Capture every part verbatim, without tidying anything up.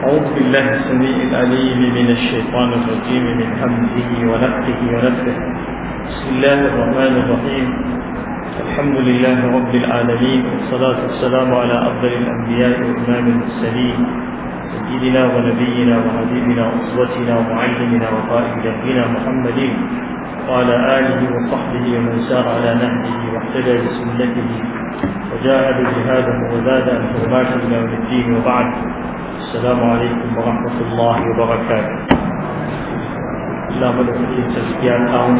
أعوذ بالله السميع العليم من الشيطان الرجيم من همزه ونفخه ونفخه. بسم الله الرحمن الرحيم. الحمد لله رب العالمين، والصلاة والسلام على أفضل الأنبياء وإمام المرسلين سيدنا ونبينا وحبيبنا وأسوتنا ومعلمنا وقائد دربنا محمد وعلى آله وصحبه ومن سار على نهجه واهتدى بسنته وجاهد جهاده وزاد عن حرمات إلى يوم الدين، وبعد. السلام عليكم ورحمة الله وبركاته. لا ملكة تزكية أون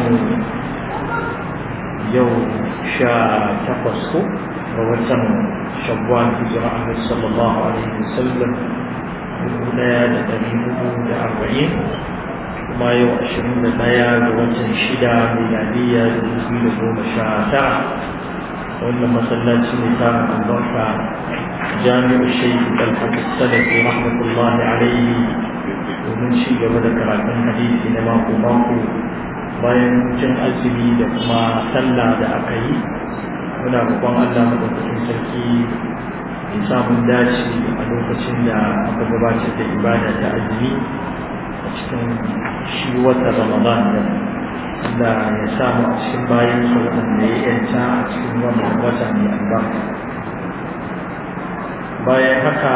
يوم شاء تقصه ووتم شوال هجرة صلى الله عليه وسلم ليالي تميمه لأربعين وما يوم عشرين ليالي وتم شدة ميلادية لتزويل يوم شاء ترى وإنما صلى سنتان البركة جامع الشيخ طلحة السلفي رحمة الله عليه ومن شيء وذكر من حديث ماكو ماكو bayan cin azumi da kuma sallah da aka yi, muna roƙon Allah madaukakin sarki ya samu dace a lokacin da aka gabatar da ibada ta azumi a cikin shi wata Ramadan da ya samu a cikin bayan sauran da ya yanta a cikin wannan wata mai albarka. Bayan haka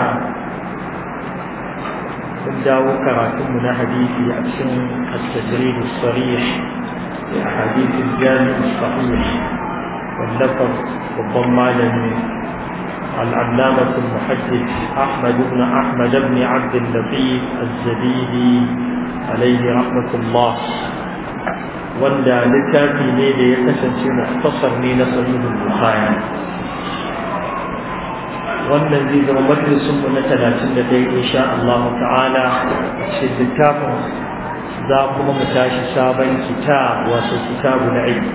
mun dawo karatunmu na hadisi a cikin at-tajrid as-sarih li ahadith al-jami' as-sahih wal-lafz والضمان العلامة المحدث أحمد بن أحمد بن عبد اللطيف الزبيدي عليه رحمة الله، wanda littafi ne da ya kasance mukhtasar ne na sahihul bukhari. wannan zai zama majalisun mu na talatin da ɗaya insha Allah ta'ala a cikin littafin. za kuma mu tashi sabon kitab, wato kitabul ilm.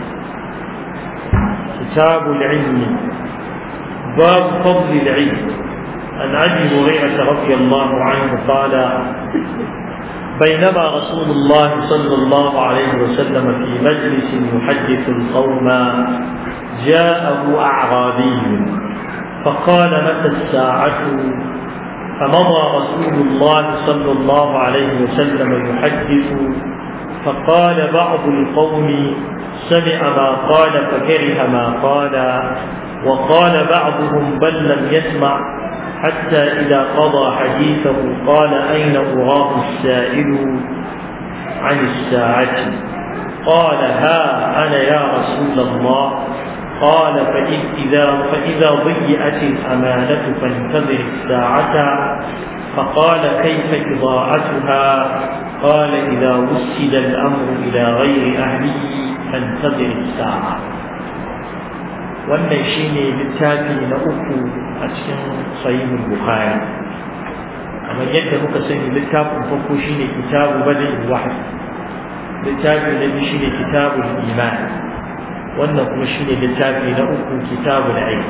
kitabul ilm bab fadl al-ilm. an abi hurairah radiyallahu anhu qala بينما رسول الله صلى الله عليه وسلم في مجلس يحدث القوم جاءه أعرابي فقال متى الساعة؟ فمضى رسول الله صلى الله عليه وسلم يحدث، فقال بعض القوم سمع ما قال فكره ما قال، وقال بعضهم بل لم يسمع، حتى إذا قضى حديثه قال أين أراه السائل عن الساعة؟ قال ها أنا يا رسول الله. قال فإذا, فإذا ضيئت الأمانة فانتظر الساعة. فقال كيف إضاعتها؟ قال إذا وسد الأمر إلى غير أهله فانتظر الساعة. wannan shine littafi na uku a cikin sahihul bukhari. kamar yadda muka sani littafin farko shine kitabu bada'il wahyi, littafi na biyu shine kitabul iman, wannan kuma shine littafi na uku kitabul ilm.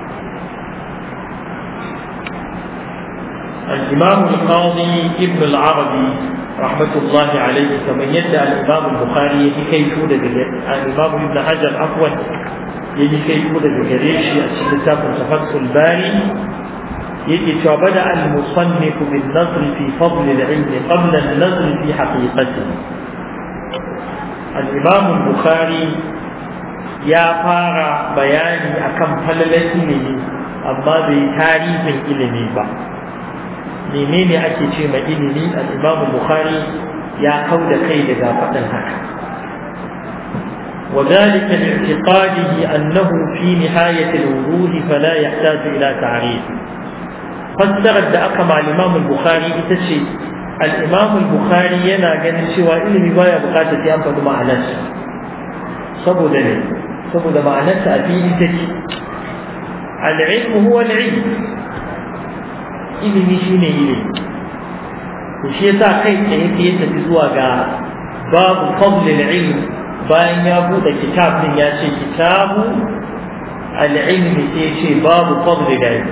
al-imam al-qadi ibn al-arabi rahmatullahi alayhi kamar yadda al-imam al-bukhari yake kai to daga al-imam ibn hajar afwan يجي كيف daga gare shi a cikin littafin Fathul Bari yake cewa bada al-musannif bil nazr fi fadl al-ilm qabla an-nazr fi haqiqatihi. al-imam al-bukhari ya fara bayani akan falalar ilimi amma bai tarihin ilimi ba. menene ake ce ma ilimi? al-imam al-bukhari ya kauda kai daga faɗin haka. وذلك لاعتقاده أنه في نهاية الوجود فلا يحتاج إلى تعريف. فاستغد أكما الإمام البخاري إتشي الإمام البخاري ينا قال سوى إلمي بايا بقاتة ينفذ مع نفسه صبو دليل صبو مع نفسه أبيه إتشي العلم هو العلم. إلمي شيني إلمي وشيطا خيط يتي يتفزوا باب فضل العلم. bayan ya bude kitab din ya ce kitabu al-ilmi sai ce babu fadl al-ilm.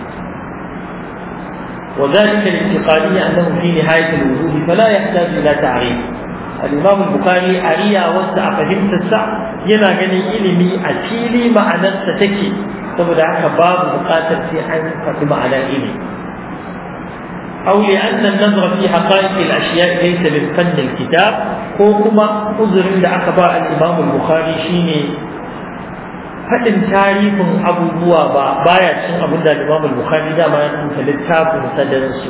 وذلك الانتقالية أنه في نهاية الوجود فلا يحتاج إلى تعريف. الإمام البخاري أريا وسع فهمت السع ينا غني إلمي أتيلي معنى ستكي saboda haka babu buƙatar sai an faɗi ma'anar ilimi. أو لأن النظر في حقائق الأشياء ليس من فن الكتاب كوكما أذر عند أخبار الإمام البخاري شيني فإن تاريخ أبو بوا بايا شن أبو الإمام البخاري دا ما يكون فلتاب ومسدرس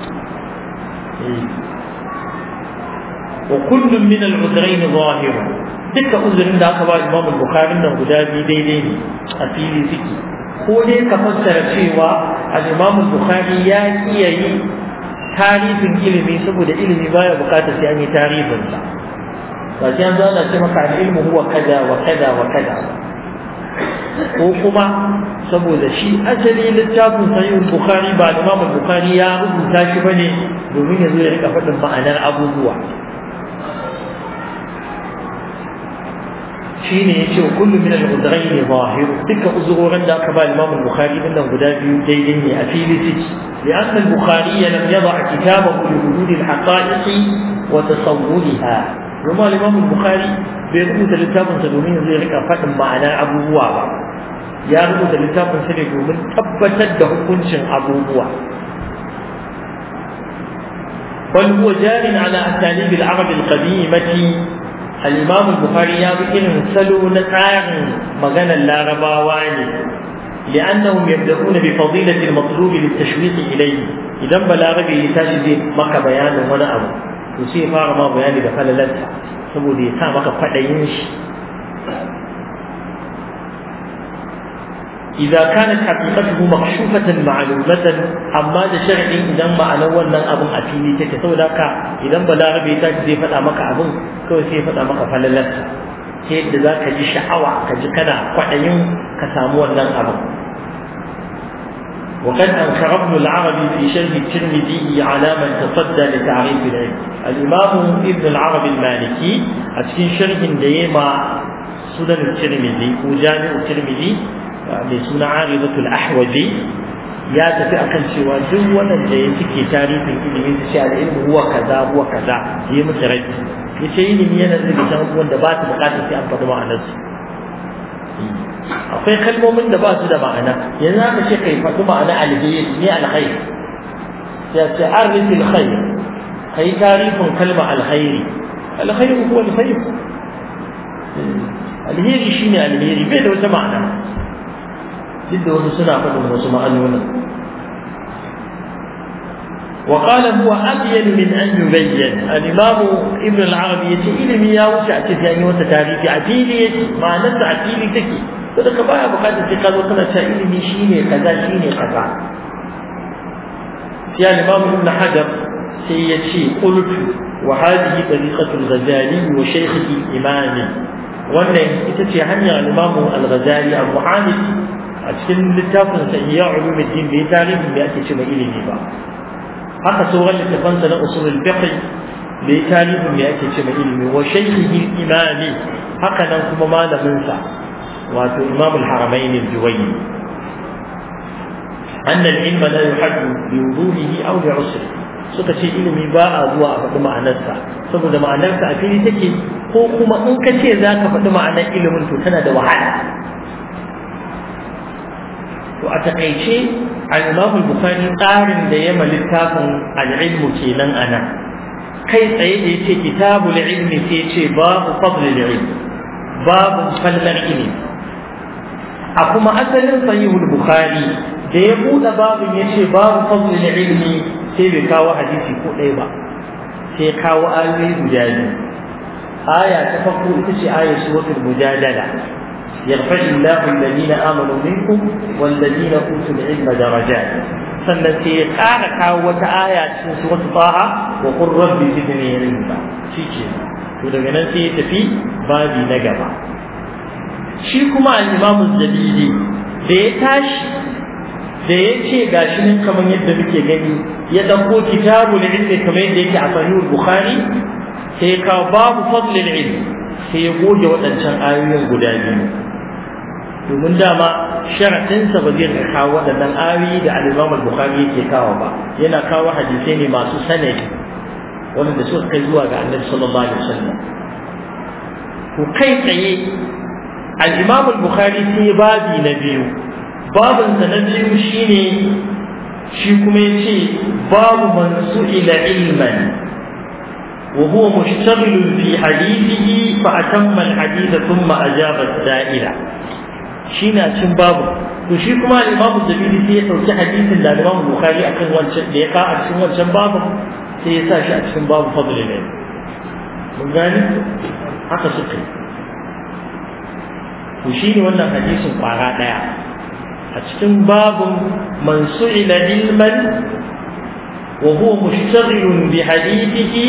وكل من العذرين ظاهر تلك أذر عند أخبار الإمام البخاري أنه دابي ديدين أفيلي ذكي كوني كفسر شيوا الإمام البخاري يا إيهي tarihin ilimi saboda ilimi baya bukatar sai an yi tarihin sa ba sai an zana ce maka ilmu huwa kaza wa kaza wa kaza ko kuma saboda shi asali littafin sahih bukhari ba Imam Bukhari ya rubuta shi bane domin ya zo ya rika faɗin ma'anar abubuwa shine yace kullu min al-udrayn zahir duka uzurorin da aka ba Imam Bukhari din nan guda biyu daidai ne a fili ciki لأن البخاري لم يضع كتابه لحدود الحقائق وتصورها وما الإمام البخاري بيربط الكتاب سلومين زي ركع فتم معنى أبو بوا يا ربط الكتاب سلومين من تبتد حكمش أبو بوا بل هو جار على أساليب العرب القديمة الإمام البخاري يذكر سلو نتاع مغنى اللارباواني لأنهم يبدأون بفضيلة المطلوب للتشويق إليه إذا بلاغ يتاجد مك بيان ولا أمر يصير فار ما بيان دخل لها سبودي سامك فدينش إذا كانت حقيقته مكشوفة معلومة أما ذا شرعي إذا ما أنا ولا أبو أتيني تكتو ذاك إذا بلاغ يتاجد فدا مك أبو كو يصير فدا مك فللتها yadda za ka ji sha'awa ka ji kana kwaɗayin ka samu wannan abu وقد أنكر ابن العربي في شرح الترمذي على من تصدى لتعريف العلم الإمام ابن العربي المالكي أتكين شرح ديما سنن الترمذي وجامع الترمذي بسنة عارضة الأحوذي يا تتأكد سوى جوانا جيتك تعريف العلم العلم هو كذا هو كذا هي مترد yace ilimi yana da cikin abubuwan da ba su bukatar sai an faɗi ma'anarsu akwai kalmomin da ba su da ma'ana yanzu aka ce kai faɗi ma'ana alheri ne alkhair ya ce arifil khair kai tarifin kalma alkhairi alkhair huwa alkhair alheri shine alheri bai da wata ma'ana duk da wasu suna faɗin wasu ma'anonin وقال هو أبين من أن يبين الإمام ابن العربي يتي إلمي يا وسع تفياني وتتاريخي عتيلي مع نفس عتيلي تكي فذلك بقى بقى تتقال وقنا إلمي شيني كذا شيني كذا في الإمام ابن حجر سيتي قلت وهذه طريقة الغزالي وشيخه الإمام وأن يتتي هنيا الإمام الغزالي أبو حامد أتكلم للتافن سيئة علوم الدين بيتاريخ بيأتي شما إلمي بقى haka sauran littafansa na usulul fiqh da ya talibin da yake cewa ilimi wa shaykhihi imami haka nan kuma malamin sa wato imam al-haramain al-juwayni anna al-ilma la yuhaddu bi wuduhihi aw bi usri suka ce ilimi ba a zuwa a faɗi ma'anarsa saboda ma'anarsa a fili take ko kuma in ka ce za ka faɗi ma'anar ilimin to tana da wahala to a takaice al-Imam al-Bukhari tsarin da ya littafin al-ilmu kenan ana kai tsaye da yace kitabul ilmi sai yace babu fadl al-ilm babu fallar ilmi a kuma asalin sahih al-Bukhari da ya buɗe babin yace babu fadl al-ilmi sai bai kawo hadisi ko ɗaya ba sai kawo ayoyi guda biyu aya ta farko ita ce ayar suratul mujadala يرفع الله الذين آمنوا منكم والذين أوتوا العلم درجات sannan sai ya ƙara kawo wata aya cikin suratul Taha wa qur rabbi zidni ilma shike to daga nan sai ya tafi babi na gaba shi kuma al-Imam az-Zabidi da ya tashi da ya ce gashi nan kamar yadda muke gani ya dauko kitabul ilmi kamar yadda yake a sahih al-Bukhari sai ya kawo babu fadl al-ilm sai ya goge waɗancan ayoyin guda biyu domin dama sharaɗinsa ba zai kawo waɗannan ayoyi da al-Imam al-Bukhari yake kawo ba yana kawo hadisai ne masu sanadi wanda suka kai zuwa ga Annabi sallallahu alaihi wasallam to kai tsaye al-Imam al-Bukhari sai babi na biyu babin sa na biyu shine shi kuma yace babu man su'ila ilman wa huwa mushtaghil fi hadithihi fa atamma al-hadith thumma ajaba as-sa'ila shine a cikin babu to shi kuma al-Imam Zabidi sai ya dauki hadisin da Imam Bukhari akan wancan da ya ka a cikin wancan babu sai ya sa shi a cikin babu fadlul ilm mun gani haka suka to shine wannan hadisin kwara daya a cikin babun man su'ila ilman wa huwa mushtaghilun bi hadithihi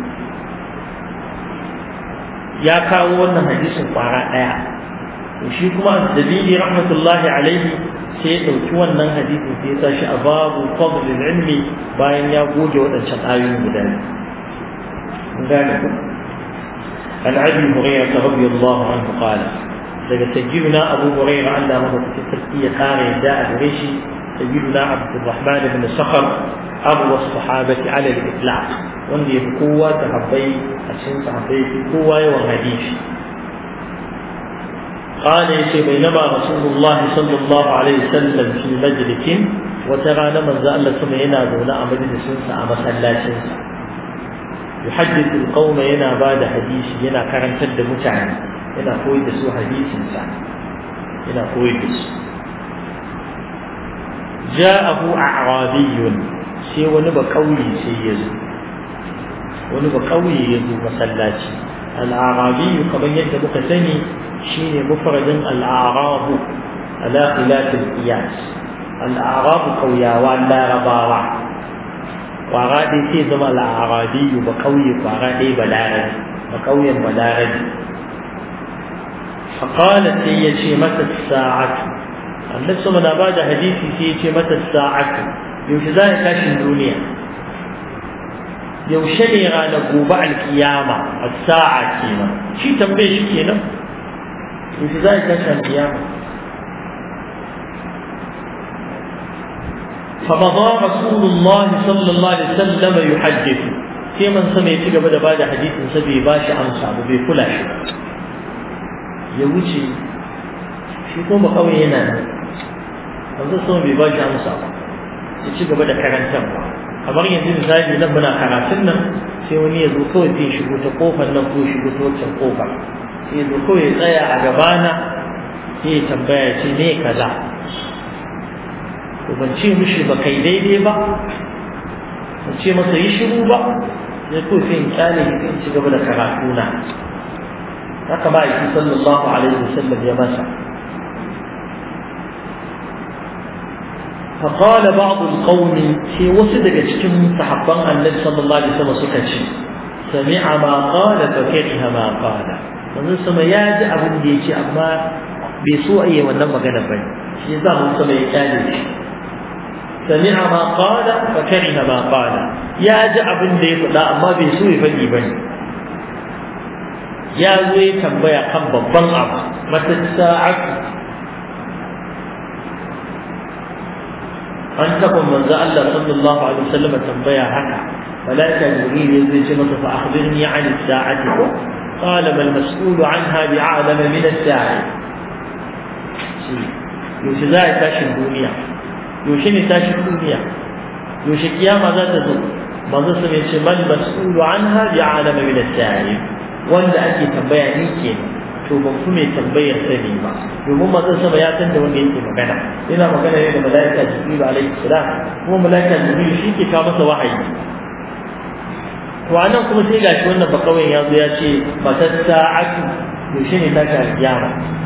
ya kawo wannan hadisin kwara daya to shi kuma Zabidi rahmatullahi alaihi sai ya dauki wannan hadisin sai ya sa shi a babu fadlul ilmi bayan ya goge wadancan ayoyin guda mun gane ku an abi hurairah radiyallahu anhu qala daga sayyidina abu hurairah Allah madaukakin sarki ya kare da a gare shi sayyidina abdurrahman ibn sakhar abu as-sahabati ala al-itlaq wanda yafi kowa sahabbai a cikin sahabbai kowa yawan hadisi قال يشي بينما رسول الله صلى الله عليه وسلم في مجلس وترى من زال سمعنا دونا مجلس أما سلاشنس يحدث القوم ينا بعد حديث ينا كرن تد متعن ينا قويد سو حديث إنسان ينا قويد جاءه أعرابي شيء ونبى قوي شيء يزو ونبى قوي يزو مسلاتي الأعرابي كما ينتبه سني شيء مفرد الأعراب على خلاف القياس الأعراب قويا ولا رباوة وغادي في زمان الأعرابي بقوي وغادي بلارج بقوي بلارج فقالت هي شيء متى الساعة النفس من بعد حديثي شيء متى الساعة يوشزاي كاشن الدنيا يوشني على قوبع القيامة الساعة كينا شيء تنبيش كينا في ذلك كان القيامة فمضى رسول الله صلى الله عليه وسلم يحدث في من سمع قبل بعد حديث سبي باش أمسع بفلاش يوجي في قوم قوي هنا هذا سمع بباش أمسع يجي قبل كران تنبع kamar yanzu misali nan muna karatun nan sai wani ya zo kawai sai shigo ta kofar nan ko shigo ta wancan kofar sai zo kawai tsaya a gabana sai tambaya ce ne kaza to ban ce mishi ba kai daidai ba ban ce masa yi shiru ba sai ko sai in kyale in ci gaba da karatu na haka ba yi sallallahu alaihi wasallam ya masa فقال بعض القوم في وسط cikin sahabban Annabi sallallahu alaihi wasallam suka ce sami'a ma qala fa kariha ma qala manzon sama ya ji abin da yake amma bai so a yi wannan magana ba shi yasa mun sama ya kyale shi sami'a ma qala fa kariha ma qala ya ji abin da ya faɗa amma bai so ya faɗi ba ya zo ya tambaya kan babban abu mata sa'atu an taɓa manzo Allah sallallahu alaihi wasallam tambaya haka malaika jibril ya zo ya ce masa fa akhbirni 'an as-sa'ati قال ما المسؤول عنها بعالم من الساعة يوشي ذا تاشي الدنيا يوشي نتاشي الدنيا يوشي قيامة ذات ذو ما ذا سميش ما المسؤول عنها بعالم من الساعة wanda ake tambaya ni ke to ban fi mai tambayar sani ba domin mazan sama ya san da wanda yake magana yana magana ne da malaika jibril alaihi salam kuma malaika jibril shi ke kawo masa wahayi to anan kuma sai gashi wannan bakawai ya zo ya ce matar sa'atu yaushe ne ta ta kiyama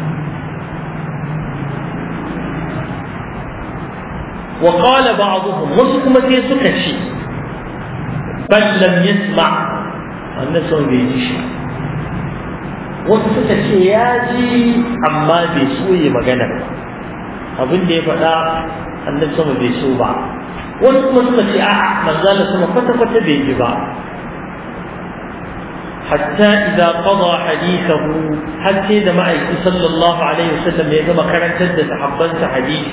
wa qala ba'dhum wasu kuma sai suka ce bal lam yasma annabi sun bai ji shi wasu suka ce ya ji amma bai so yi magana ba abin da ya faɗa annabi sun bai so ba wasu kuma suka ce a'a manzo Allah sama kwata kwata bai ji ba حتى إذا قضى حديثه حتى إذا معك صلى الله عليه وسلم يجمع كرن تدت حبنت حديث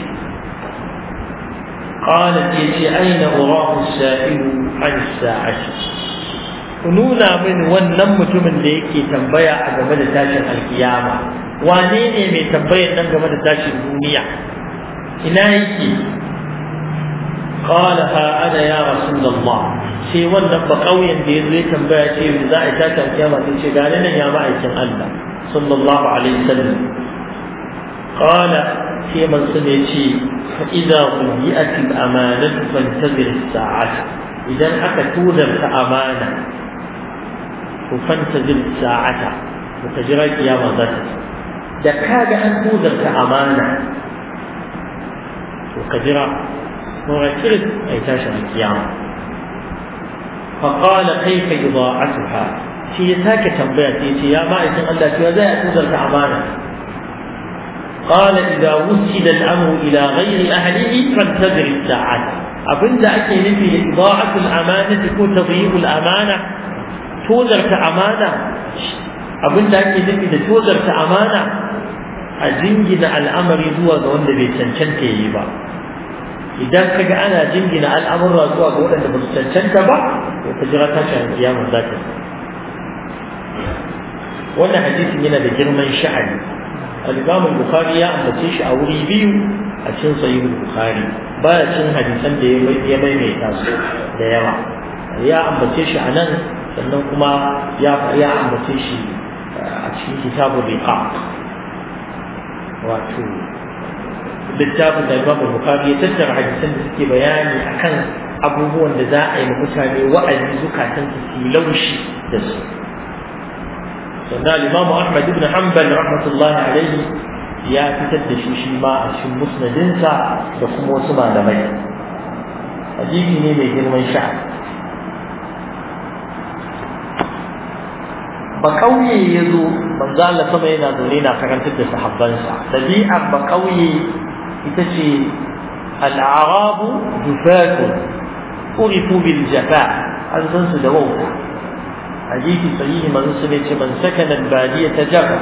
قالت يجي أين أراه السائل عن الساعة نونا من ونمت من ليكي تنبيع أجمد تاشن القيامة وانيني من تنبيع أجمد تاشن الدنيا إنايكي قال ها أنا يا رسول الله شيء wannan ba kauyen da yazo ya tambaya ce za a ta kiyama sai ce ga nan ya ma'aikin Allah sallallahu alaihi wasallam qala sai man sun yace fa idza qudiyat al-amanatu fantazir as-sa'ata idan aka tudar ta amana to fantazir as-sa'ata to ka jira kiyama za ta da kaga an tudar ta amana to ka jira وركز أي تاشر القيامة فقال كيف إضاعتها في ذاك تنبيتي يا ما إذن الله في هذا يأخذ الأمانة قال إذا وسد الأمر إلى غير أهله فانتظر الساعة أبدا أكي نفي إضاعة الأمانة تكون تضييع الأمانة توزر كأمانة أبدا أكي نفي توزر كأمانة أجنجنا الأمر يزوى ذو بيتنشن كيبا idan kaga ana jingina al'amurra zuwa ga waɗanda ba su cancanta ba to ka jira tashin kiyama za ta wannan hadisin yana da girman sha'ani al-Imam al-Bukhari ya ambace shi a wuri biyu a cikin Sahih al-Bukhari baya cin hadisan da ya maimaita su da yawa ya ambace shi a nan sannan kuma ya ya ambace shi a cikin kitabul riqaq wato littafin da Imam Bukhari ya tattara hadisan da suke bayani akan abubuwan da za a yi mutane wa'azi zukatan su su laushi da su sannan Imam Ahmad ibn Hanbal rahmatullahi alaihi ya fitar da shi shi ma a cikin musnadinsa da kuma wasu malamai hadisi ne mai girman sha ba kauye ya zo manzo Allah sama yana zaune na karantar da sahabbansa dabi'ar ba kauye ita ce al'arabu jufatu urifu bil jafa an san su da wauta hadisi sahihi manzo sun ce man sakana al badiya tajaba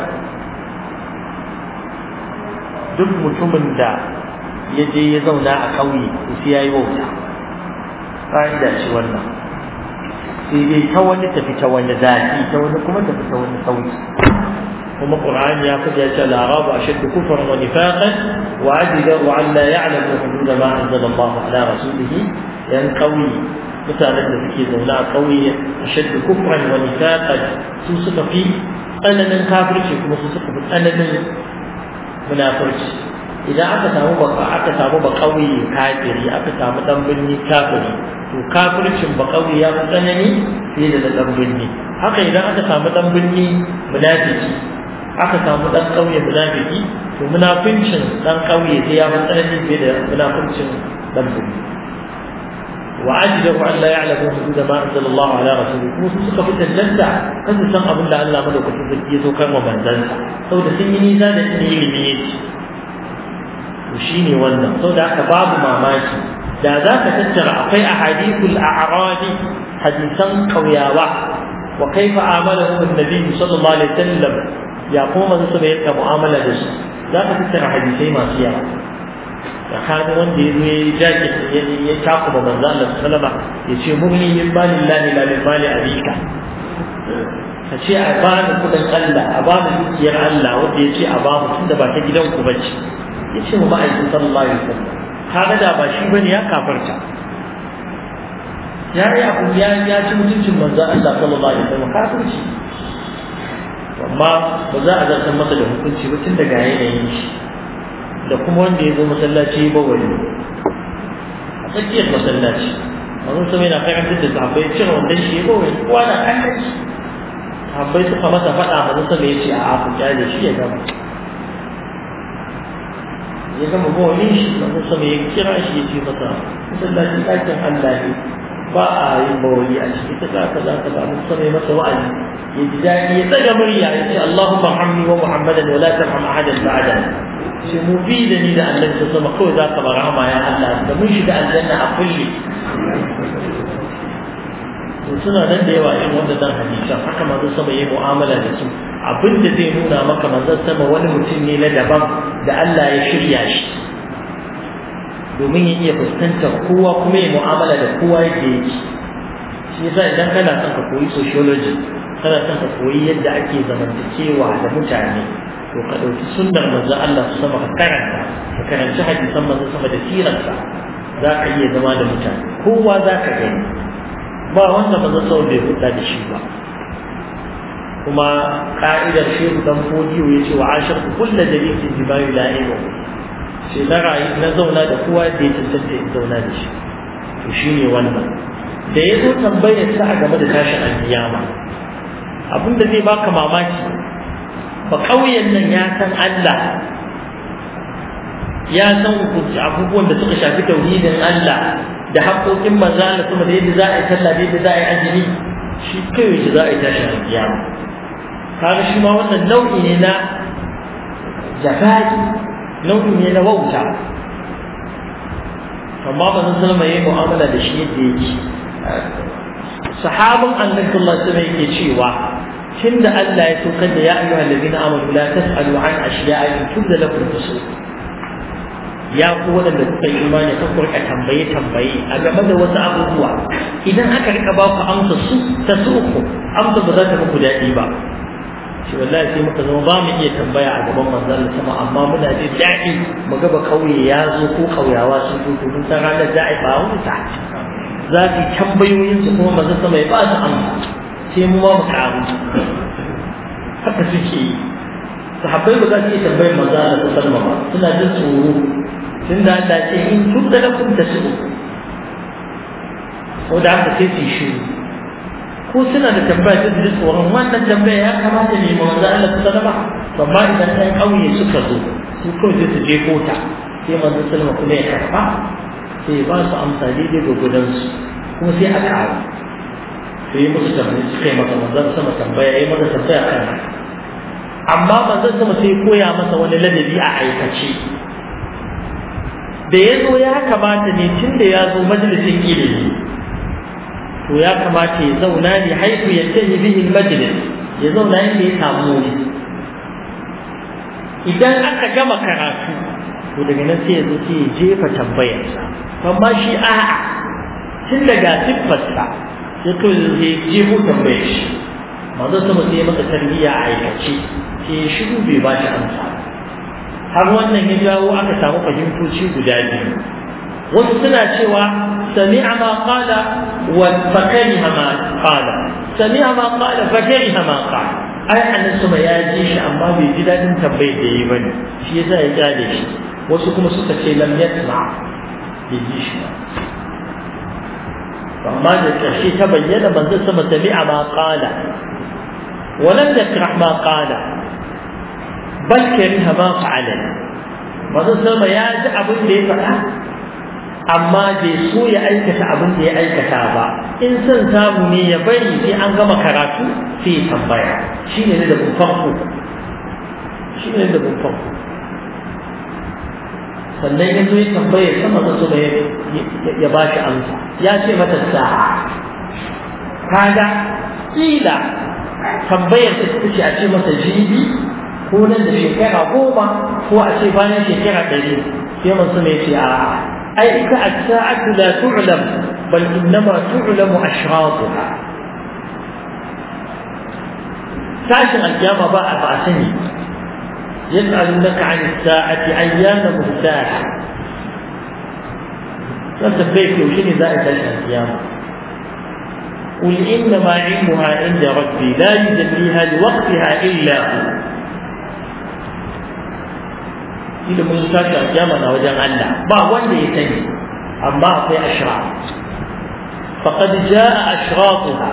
duk mutumin da ya je ya zauna a kauye to sai yayi wauta fa'ida ce wannan sai dai ta wani tafi ta wani zaki ta wani kuma tafi ta wani sauki kuma Qur'ani ya faɗa cewa al-arabu ashaddu kufran wa nifaqan wa ajdaru an la ya'lamu hudud ma anzala Allah ala rasulihi yan qawi mutanen da suke zaune a kauye ashaddu kufran wa nifaqan su suka fi tsananin kafirci kuma su suka fi tsananin munafurci idan aka samu baka aka samu ba kauye kafiri aka samu dan binni kafiri to kafircin ba kauye ya fi tsanani fiye da dan binni haka idan aka samu dan binni munafiki aka samu dan kauye munafiki to munafincin dan kauye sai ya fi tsanani fiye da munafincin dan binni wa ajidu an la ya'lamu hudud ma anzala Allah ala rasulihi kuma su suka fi tantance kan su san abin da Allah madaukakin sarki ya zo kan manzansa saboda sun yi nisa da ilimi yake to shine wannan saboda haka babu mamaki da za ka tattara akwai ahadithul a'radi hadisan kauyawa wa kaifa amalahu an-nabi sallallahu alaihi wasallam ya kuma manzo bai ta mu'amala da su za ka tattara hadisai masu yawa tsakanin wanda ya zo ya jaki ya takuma manzo Allah sallama ya ce mumni min balillahi la min bali abika ka ce a bani kudin Allah a bani dukiyar Allah wanda ya ce a ba mu tunda ba ta gidan ku bace ya ce mu ma'aikin sallallahu alaihi wasallam kaga da ba shi bane ya kafarta ya yi abu ya ya ci mutuncin manzo Allah sallallahu alaihi wasallam kafirci amma ba za a zartar masa da hukunci ba tun daga yanayin shi da kuma wanda ya zo masallaci ba wani a tsakiyar masallaci manzo sai yana karantar da sahabbai cewa wanda shi ya ba wani kowa da kallon shi sahabbai suka masa faɗa manzo sai ya ce a afu kyale shi ya gama ya gama bawani shi manzo sai ya kira shi ya ce masa masallaci ɗakin Allah ne ba a yin bawani a ciki ta za ka za ka ba manzo sai masa wa'azi ya ji daɗi ya tsaga murya ya ce Allahumma hamni wa Muhammadan wa la tarham ahadan ba'da shi mu bi da ni da Allah ta sama kawai za ka bar rahama ya Allah da mun shiga aljanna a kulli to suna nan da yawa irin wannan hadisan haka manzo sama yayi mu'amala da su abinda zai nuna maka manzo sama wani mutum ne na daban da Allah ya shirya shi domin ya iya fuskantar kowa kuma ya mu'amala da kowa yake yake shi yasa idan kana son ka koyi sociology kana son ka koyi yadda ake zamantakewa da mutane to ka ɗauki sunnar manzo Allah su sama ka karanta ka karanci hadisan manzo sama da sirarsa za ka iya zama da mutane kowa za ka gani ba wanda ba zai sau da ya fita da shi ba kuma ka'idar shehu dan fodiyo ya ce wa ashar kullu dalilin jibayu la'imu sai na rayu na zauna da kowa da ya tantance in zauna da shi to shine wannan da ya zo tambayar sa a game da tashin alkiyama abinda zai baka mamaki ba kauyen nan ya san Allah ya san abubuwan da suka shafi tauhidin Allah da haƙoƙin manzo Allah kuma da yadda za a yi sallah da yadda za a yi azumi shi kai shi za a yi tashin alkiyama kaga shi ma wannan nau'i ne na jafai nau'i ne na wauta amma ba zan zama yayi mu'amala da shi yadda yake sahabin annabi sallallahu alaihi wasallam yake cewa tunda Allah ya saukar da ya ayyuhal ladina amanu la tas'alu an ashiya'a in tubda lakum tusuq ya ku wadanda suka yi imani ka kurka tambaye tambaye a game da wasu abubuwa idan aka rika ba ku amsa su ta suku amsa ba za ta muku daɗi ba shi wallahi sai muka zama ba mu iya tambaya a gaban manzon sama amma muna jin daɗi mu ga ba kauye ya zo ko kauyawa sun zo to mun san ranar da ai ba wuta za su tambayoyin su kuma manzon sama ya ba su amsa sai mu ma mu karu haka suke yi sahabbai ba za su iya tambayar manzon sama ba suna jin tsoro tunda Allah ce in tubda lakum tasu ko da haka sai su shi ko suna da tambaya ta da tsoron wannan tambaya ya kamata ne mu manzo Allah sallama amma idan ɗan ƙauye suka zo su kawai sai su je kota sai manzo sallama kuma ya karɓa sai ba su amsa daidai ga gudansu kuma sai aka kawo sai musu tambaya suka yi masa manzo sama tambaya ya masa tambaya kan amma manzo sama sai koya masa wani ladabi a aikace da ya zo ya kamata ne tun da ya zo majalisin ilimi to ya kamata ya zauna ne haifu ya tayi bihin majalis ya zauna inda ya samu wuri idan aka gama karatu to daga nan sai ya zo sai ya jefa tambayarsa amma shi a'a tun daga siffarsa ya to ya jefo tambayar shi manzo sama sai ya masa tarbiyya a aikace sai ya shiru bai ba shi amsa har wannan ya jawo aka samu fahimtoci guda biyu wasu suna cewa sami'a ma qala wa fakariha ma qala sami'a ma qala fakariha ma qala ai annabi sama ya ji shi amma bai ji dadin tambayar da yi bane shi yasa ya gane shi wasu kuma suka ce lam yasma bai ji shi ba amma da karshe ta bayyana manzo sama sami'a ma qala wa lam yakrah ma qala bal kariha ma fa'ala manzo sama ya ji abin da ya faɗa amma bai so ya aikata abin da ya aikata ba in son samu ne ya bari sai an gama karatu sai ya tambaya shine ne da farko shine da farko sannan ya zo ya tambaya sama da so ya ba shi amsa ya ce mata sa'a kaga kila tambayar ta ce a ce masa jibi ko nan da shekara goma ko a ce bayan shekara ɗari sai masu mai ce a ai ita as-sa'atu la tu'lam bal innama tu'lamu ashratuha tashin alkiyama ba a ba sani yas'alunaka 'ani as-sa'ati ayyana mursaha wanda bai ko shine za a tashin alkiyama قل إنما علمها عند ربي لا يجليها لوقتها إلا هو ilimin tashi a kiyama na wajen Allah ba wanda ya sani amma akwai ashra faqad jaa ashratuha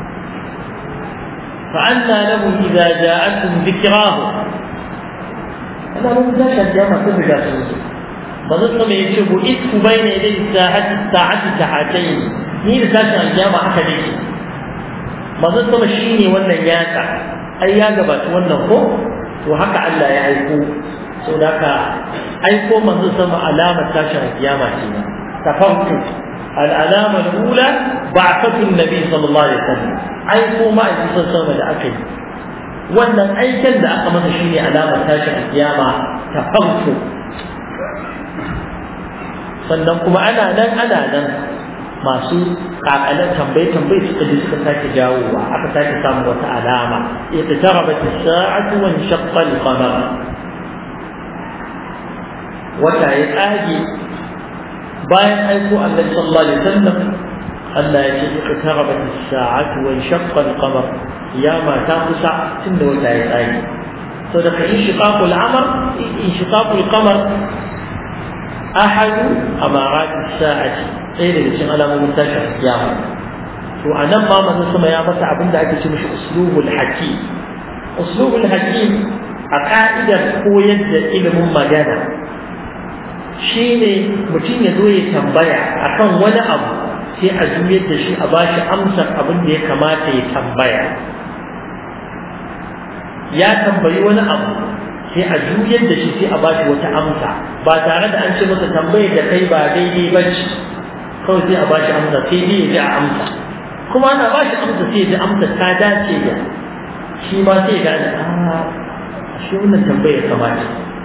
fa anna lahu idza ja'atuhum dhikrahu ana mun tashi a kiyama sun riga sun zo bazan kuma yace bu isku bayna yadayhi sa'ati sa'ati sa'atayn ni da tashi a kiyama haka ne bazan kuma shine wannan yaka ai ya gabata wannan ko to haka Allah ya aiko so da ka aiko manzo sama alamar tashin kiyama ce tafawtu al-alama al-ula ba'athatu an-nabi sallallahu alaihi wasallam aiko ma aiko sama da aka yi wannan aikin da aka masa shine alamar tashin kiyama tafawtu sannan kuma ana nan ana nan masu kakalan tambaye tambaye suka ji suka sake jawowa aka sake samu wata alama ita tarabat as-sa'atu wa inshaqqa al-qamar wata ya tsage bayan aiko annabi sallallahu alaihi wasallam Allah ya ce iqtarabat as-sa'atu wa inshaqqa al-qamar kiyama ta kusa tunda wata ya tsaya so da kai inshiqaqu al-amr inshiqaqu al-qamar ahadu amarat as-sa'ati sai da cikin alamomin tashin kiyama to anan ma manzon sama ya masa abinda ake ce mishi uslubul hakim uslubul hakim a ka'idar koyar da ilimin magana shine mutum ya zo ya tambaya akan wani abu sai a juyar da shi a bashi amsar abin da ya kamata ya tambaya ya tambayi wani abu sai a juyar da shi sai a bashi wata amsa ba tare da an ce masa tambayar da kai ba daidai ba ce kawai sai a bashi amsa sai dai ya ji a amsa kuma ana bashi amsa sai ya ji amsa ta dace da shi ma sai ya gane a shi wannan tambayar kamata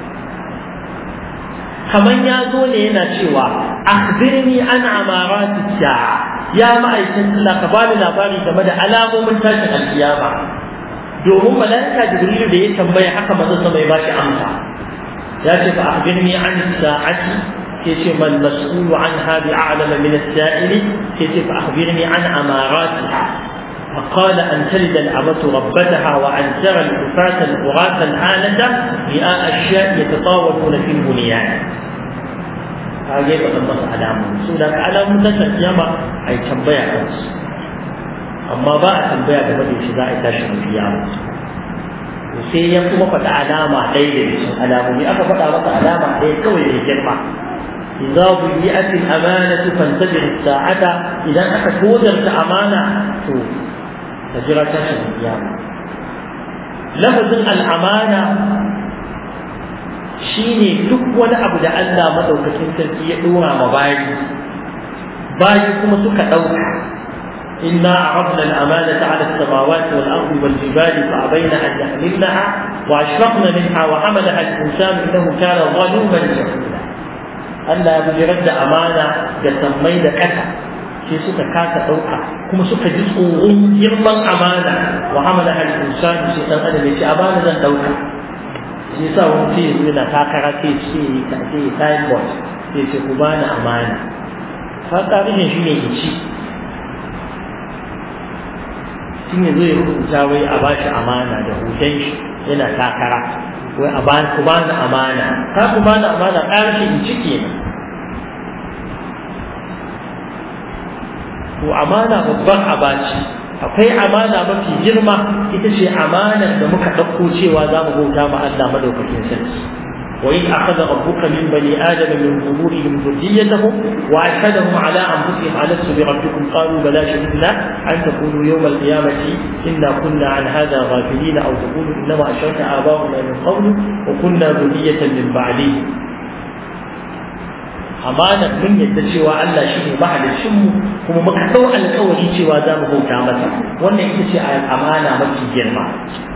kamar ya zo ne yana cewa akhbirni an amarati sa'a ya ma'aikin Allah ka bani labari game da alamomin tashin alkiyama domin malaika jibril da ya tambaya haka manzon sama ya bashi amsa ya ce fa akhbirni an sa'ati sai ce man mas'ulu anha bi'alam min as-sa'ili sai ce fa akhbirni an amaratiha فقال أن تلد الأمة ربتها وأن ترى الكفاة الفراة الآلة رئاء الشاء يتطاولون في البنيان هذا يبقى النص علامة سورة علامة تسمى أي تنبيع نفس أما بقى تنبيع بمدى شداء تشهر القيامة وسي يقوم قد علامة ليلة علامة أكبر علامة ليلة كوي للجمع إذا ضيئت الأمانة فانتظر الساعة إذا أكد ودرت أمانة تجرى تشهر القيامة لفظ الأمانة shine duk wani abu da Allah madaukakin sarki ya dora ma bayi bayi kuma suka dauka inna aradna al-amanata 'ala as-samawati wal-ardi wal-jibali fa'abayna an yahmilnaha wa ashraqna minha wa hamalaha al-insanu innahu kana zaluman jahula Allah ya bujirar da amana ga sammai da ƙasa sai suka kasa dauka kuma suka ji tsoron girman amana wa hamalaha al-insanu sai dan adam ya ce amana zan dauka shi sa wani ce yanzu yana takara ce ce ta ce time board sai ce ku bani amana ka tarihin shi ne ya ci shi ne zai rubuta wai a bashi amana da hoton shi yana takara wai a bani ku bani amana ka ku bani amana ƙarshe in ci kenan to amana babban abaci akwai amana mafi girma ita ce amanar da muka ɗauko cewa za mu bauta ma Allah madaukakin sarki wa in akhadha rabbuka min bani adama min zuhurihim dhurriyyatahum wa ashhadahum ala anfusihim alastu bi rabbikum qalu bala shahidna an taqulu yawm al-qiyamati inna kunna an hadha ghafilin aw taqulu innama ashraka aba'una min qablu wa kunna dhurriyyatan min ba'dihi amanar mun yadda cewa Allah shi ne mahalicin mu kuma muka dau alƙawari cewa za mu bauta masa wannan ita ce amana mafi girma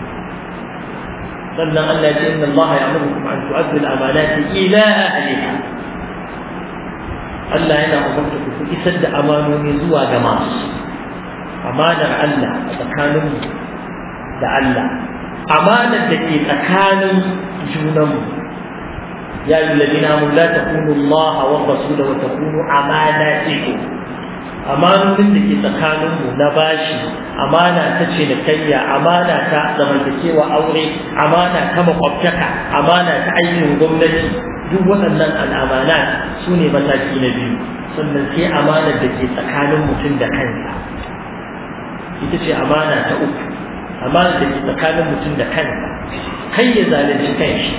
sannan Allah ya ce inna Allah ya'murukum an tu'addu al-amanati ila ahliha Allah yana umarta ku isar da amanoni zuwa ga masu amanar Allah a tsakanin mu da Allah amanar da ke tsakanin junanmu يا أيها الذين آمنوا لا تخونوا الله والرسول وتخونوا أماناتكم أمانة لك تكانوا نباشي أمانة تشنكية أمانة زمنتكي وأوري أمانة كمقبتك أمانة تعين ضمنتي duk waɗannan al'amanat su ne mataki na biyu sannan sai amanar da ke tsakanin mutum da kansa ita ce amana ta uku amanar da ke tsakanin mutum da kansa kai ya zalunci kanshi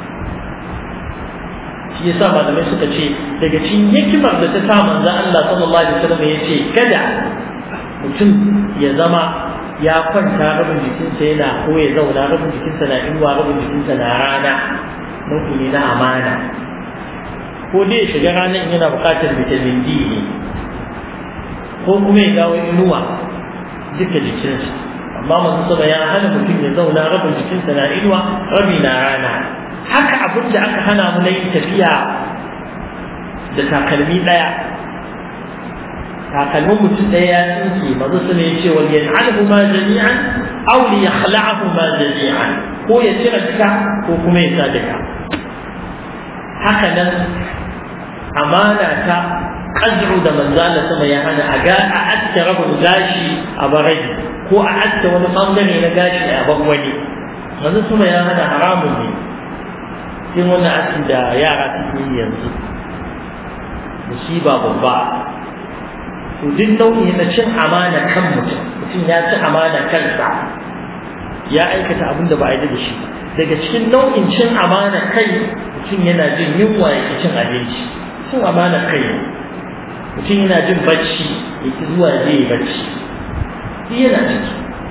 shi yasa malamai suka ce daga cikin hikimar da ta sa manzo Allah sallallahu alaihi wasallam ya ce kada mutum ya zama ya kwanta rabin jikinsa yana ko ya zauna rabin jikinsa na inuwa rabin jikinsa na rana nau'i ne na amana ko dai ya shiga ranar yana buƙatar vitamin D ne ko kuma ya dawo inuwa duka jikinsa amma manzo sallallahu ya hana mutum ya zauna rabin jikinsa na inuwa rabi na rana haka abin da aka hana mu na yin tafiya da takalmi ɗaya takalmin mutum ɗaya ya tsinke mazu su ne ce wal yan'alhu ma jami'an aw li yakhla'ahu ma jami'an ko ya cire duka ko kuma ya sa duka haka nan amana ta qaz'u da manzala sama ya hana a ga a aske rabin gashi a barai ko a aske wani bangare na gashi a ban wani manzo sama ya hana haramun ne sai wannan aski da yara suke yi yanzu musiba babba to duk nau'i na cin amana kan mutum mutum ya ci amana kansa ya aikata abin da ba a yi da shi daga cikin nau'in cin amana kai mutum yana jin yunwa ya cin abinci cin amana kai mutum yana jin bacci ya ki zuwa ya je bacci shi yana ciki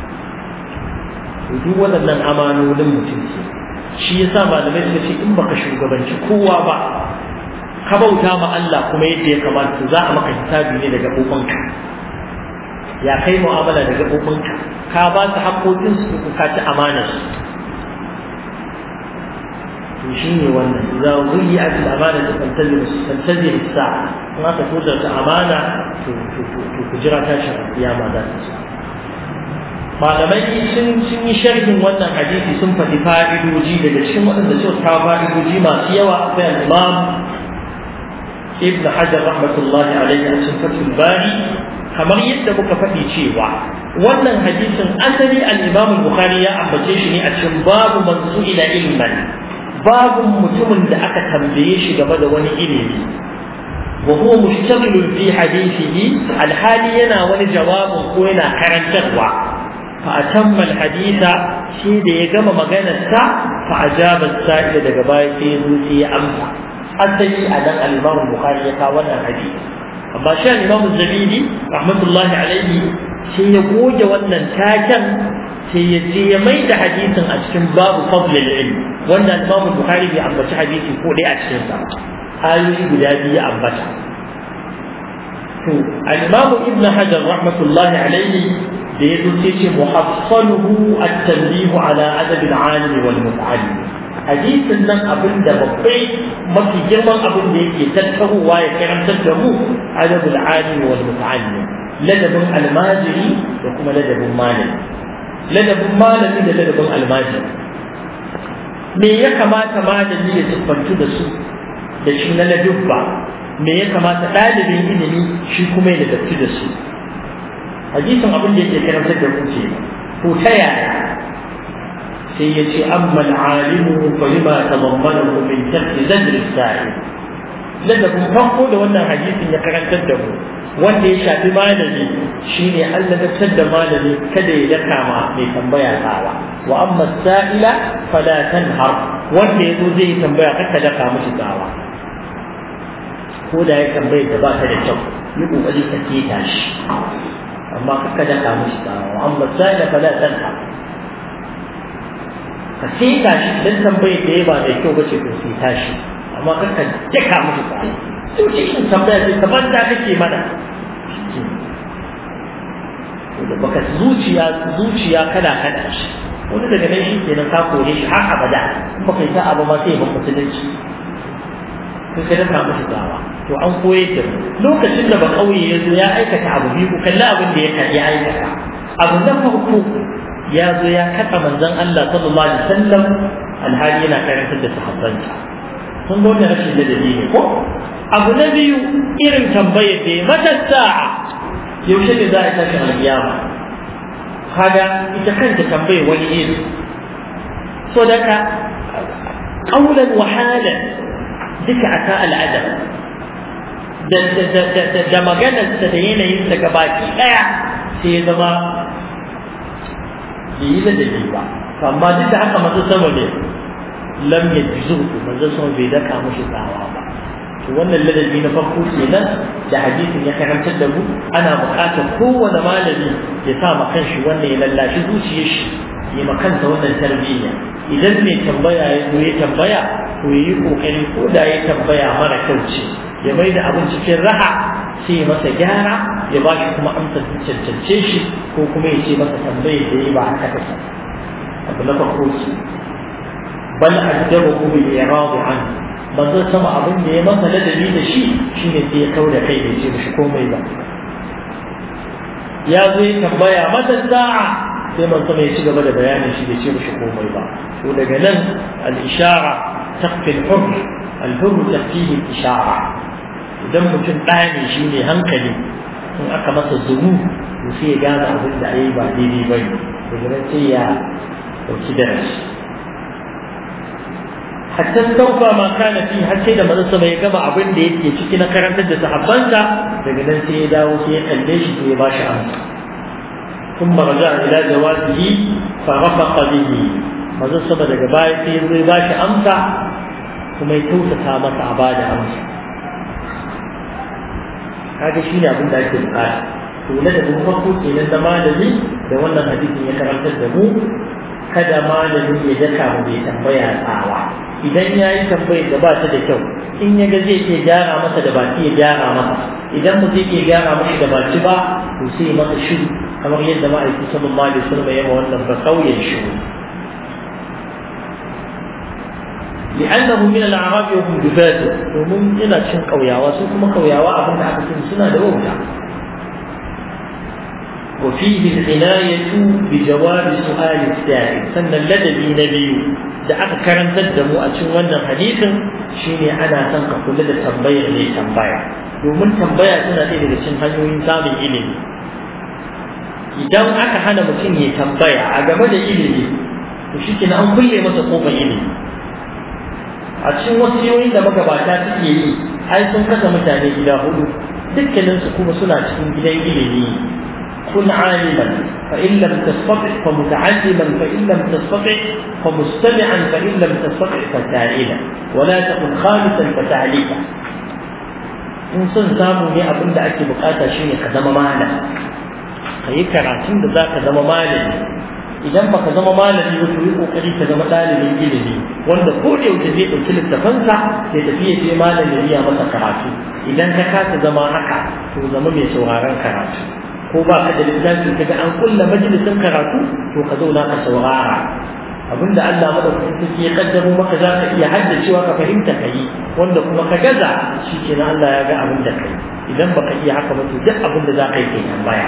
duk waɗannan amanonin mutum ce shi yasa malamai suka ce in baka shugabanci kowa ba ka bauta ma Allah kuma yadda ya kamata za a maka hisabi ne daga gaɓoɓinka ya kai mu'amala da gaɓoɓinka ka ba su haƙoƙin su ka ci amanar su to shi ne wannan za wuyi a cikin amana da tantazir sa'a in aka tura ta amana to ku jira tashin kiyama za ta ci malamai sun sun yi sharhin wannan hadisi sun faɗi fa'idoji daga cikin waɗanda suka kawo fa'idoji masu yawa akwai al-imam ibn hajar rahmatullahi alaihi a cikin fathul bari kamar yadda muka faɗi cewa wannan hadisin asali al-imam bukhari ya ambace shi ne a cikin babu man su'ila ilman babu mutumin da aka tambaye shi game da wani ilimi wa huwa mushtamilun fi hadithihi alhali yana wani jawabin ko yana karantarwa fa atamma alhaditha shi da ya gama maganarsa fa ajaba sa'ila daga baya sai ya zo sai ya amsa asali a dan al-imam bukhari ya kawo wannan hadisi amma shi al-imam zabidi rahmatullahi alaihi sai ya goge wannan taken sai ya je ya mai da hadisin a cikin babu fadl al-ilm wanda al-imam bukhari bai ambaci hadisi ko dai a cikin sa ayoyi guda biyu ya ambata to al-imam ibn hajar rahmatullahi alaihi da ya dace ce muhassaluhu at-tanbih ala adab al-alim wal muta'allim hadisin nan abin da babbai mafi girman abin da yake tattaruwa ya karantar da mu adabul alim wal muta'allim ladabin almajiri da kuma ladabin malami ladabin malami da ladabin almajiri me ya kamata malami ya siffantu da su da shi na ladabba me ya kamata ɗalibin ilimi shi kuma ya ladabtu da su hadisin abin da yake karantar da mu ce to ta yaya sai ya ce amma al'alimu fa lima tadammanahu min tarki zadr as-sa'il ladabin farko da wannan hadisin ya karantar da mu wanda ya shafi malami shine Allah ya da malami kada ya daka ma mai tambaya tsawa wa amma sa'ila fala tanhar wanda yazo zai tambaya kada daka mishi tsawa ko da ya tambaye da ba ta da kyau yi kokari ka keta shi amma kada daka mishi tsawa wa amma sa'ila fala tanhar ka keta shi dan tambaye da ba da kyau bace ko sai tashi amma kada daka mishi tsawa to cikin tambaya sai kamar da kake mana da baka zuciya zuciya kada kada shi wani daga nan shi kenan ka kore shi har abada in baka yi ta abu ma sai ba musulunci sai ka dafa mishi tsawa to an koyar da lokacin da ba kauye ya zo ya aikata abu biyu ku kalli abin da ya ya aikata abu na farko ya zo ya kada manzon Allah sallallahu alaihi wasallam alhali yana karantar da sahabbansa sun ga wannan rashin ladabi ne ko abu na biyu irin tambayar da mata sa'a yaushe ne za a tashi alƙiyama kaga ita kanta tambaye wani iri so daga qawlan wa halan duka aka al'adab da da da da maganar sa da yanayin sa gabaki daya sai ya zama yi da dake ba amma duk da haka masu sama ne lam yajzu manzo sama bai daka mushi tsawa ba wannan ladabi na farko kenan da hadisin ya karantar da mu ana buƙatar kowane malami ya sa ma kanshi wannan ya lallashi zuciyar shi ya ma kansa wannan tarbiyya idan mai tambaya ya zo ya tambaya to yi kokari ko da ya tambaya mara kyau ce ya mai da abin cikin raha sai ya masa gyara ya ba shi kuma amsa cancance shi ko kuma ya ce masa tambayar da ya ba haka take abu na farko ce bal addabu bil iradi anhu manzo sama abin da ya masa ladabi da shi shine sai ya kauda kai bai ce mishi komai ba ya zo ya tambaya mata sa'a sai manzo mai ci gaba da bayanin shi bai ce mishi komai ba to daga nan al-ishara taqfi al-hukm al-hukm taqfihi al-ishara idan mutum ɗaya ne shi ne hankali in aka masa zuru to sai ya gane abin da ayi ba daidai ba ne daga nan sai ya ɗauki darasi hatta taufa ma kana fi har sai da manzon sama ya gama abin da yake ciki na karantar da sahabbansa daga nan sai ya dawo sai ya kalle shi sai ya bashi amsa ثم رجع إلى جوازه فرفق به manzon sama daga baya sai ya bashi amsa kuma ya tausasa masa a bada amsa kaga shi ne abin da ake bukata to da duk farko kenan da malami da wannan hadisin ya karantar da mu kada malami ya daka mu bai tambaya tsawa idan yayi tambayar da ba ta da kyau in ya ga zai iya gyara masa da baki ya gyara masa idan mu zai iya gyara masa da baki ba to sai masa shiru kamar yadda ma'aikata sallallahu alaihi wasallam ya yi wannan ba kauyen shiru لأنه من الأعراب وهم جفاة ومن إلى شن قوياوة ثم قوياوة أبن أحسن سنة دوجة وفيه العناية بجواب سؤال السائل سنة الذي نبي دعك كرم تدم أتشوانا حديثا شيني أنا تنقى كل ذا تنبيع لي تنبيع ومن تنبيع سنة إلى شن هنو إنسان إلي إذا أكا حنا متين يتنبيع أجمد إلي وشكنا أن كل ما تقوم إلي a cikin wasiyoyin da magabata suke yi ai sun kasa mutane gida hudu dukkanin su kuma suna cikin gidan ilimi kun aliman fa in lam tastati fa muta'alliman fa in lam tastati fa mustami'an fa in lam tastati fa ta'ila wa la takun khamisan fa ta'lika in sun samu ne abin da ake bukata shine ka zama malami kai karatun da zaka zama malami idan baka zama malami ba to yi kokari ka zama dalibin ilimi wanda ko da yake zai dauki littafansa ya tafi ya je malami ya masa karatu idan ka kasa zama haka to zama mai sauraron karatu ko ba ka da littafi kaga an kulla majalisin karatu to ka zauna ka saurara abinda Allah madaukakin sarki ya kaddaro maka za ka iya haddacewa ka fahimta kai wanda kuma ka gaza shikenan Allah ya ga abin da kai idan baka iya haka ba to duk abin da za ka yi kai tambaya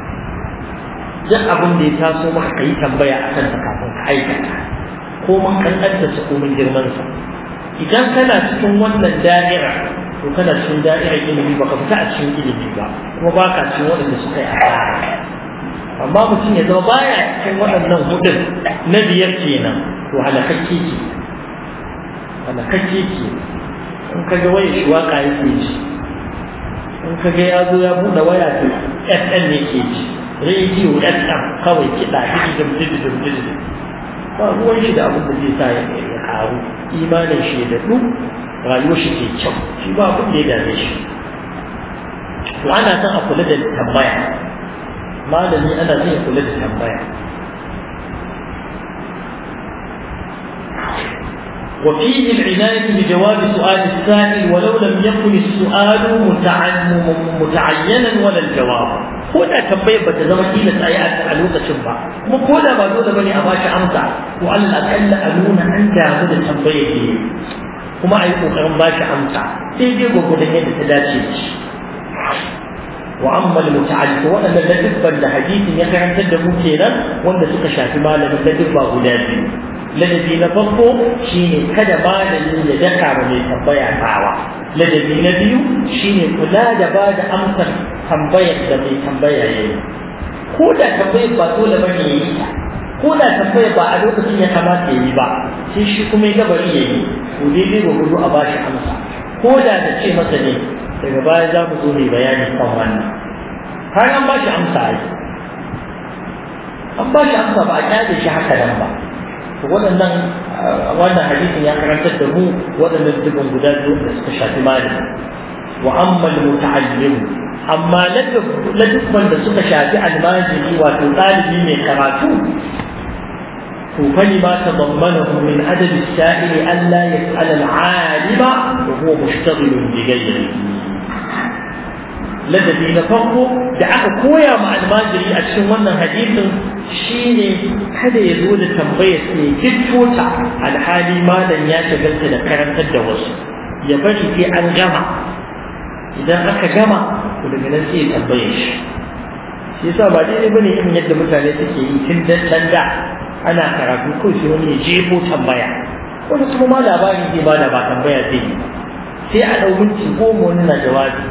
duk abin da ya taso maka kai tambaya akan sa kafin ka aikata ko mun kankanta sa ko mun girman sa idan kana cikin wannan da'ira to kana cikin da'ira ilimi baka fita a cikin ilimi ba kuma baka cikin wanda suka yi asara amma mutum ya zama baya cikin waɗannan hudun na biyar kenan to halakakke ce halakakke ce in ka ga waya shi waka yake ji in ka ga ya zo ya buɗe waya to F M yake ji rediyo F M kawai kiɗa digidim digidim digidim ba ruwan shi da abin da zai sa ya karu imanin shi da duk rayuwar shi ke kyau shi ba abin da ya dame shi to ana son a kula da tambaya malami ana zai kula da tambaya وفيه العناية بجواب سؤال السائل ولو لم يكن السؤال متعينا ولا الجواب هنا تنبيه بتزمن إلى سايات علوقة شبه وكولا بعدولا بني أباش أمتع وعلى الأقل ألونا عند هذا التنبيه وما يقول قرم باش أمتع تيجي وقول هنا تداشيش وأما المتعلق وأن لدفا لحديث يقعن تدمو كينا وأن سكشا في مالا من لدفا غلابي ladabi na farko shine kada malami ya daka ba mai tambaya tsawa ladabi na biyu shine kula da ba da amsar tambayar da mai tambaya yayi ko da tambayar ba dole bane yayi ta ko da tambayar ba a lokacin ya kamata yayi ba sai shi kuma ya bari yayi ko dai dai gudu a bashi amsa ko da da ce masa ne daga baya za mu zo mai bayani kan wannan har an bashi amsa ai an bashi amsa ba a kyale shi haka nan ba waɗannan wannan hadisin ya karantar da mu waɗannan dubin guda biyu da suka shafi malami wa amma al-muta'allim amma ladubban da suka shafi almajiri wato ɗalibi mai karatu to fali ma tadammanahu min adab as-sa'il an la yas'al al-'alima wa huwa mushtaghil bi ghayrihi ladabi na farko da aka koya ma almajiri a cikin wannan hadisin shine kada ya zo da tambayar sai gittota alhali malam ya shagalta da karantar da wasu ya bari sai an gama idan aka gama to daga nan sai ya tambaye shi shi yasa ba daidai bane irin yadda mutane suke yi tun dan da ana karatu ko sai wani ya jefo tambaya wani kuma ma labari zai bada ba tambaya zai yi sai a ɗau minti goma wani na jawabi.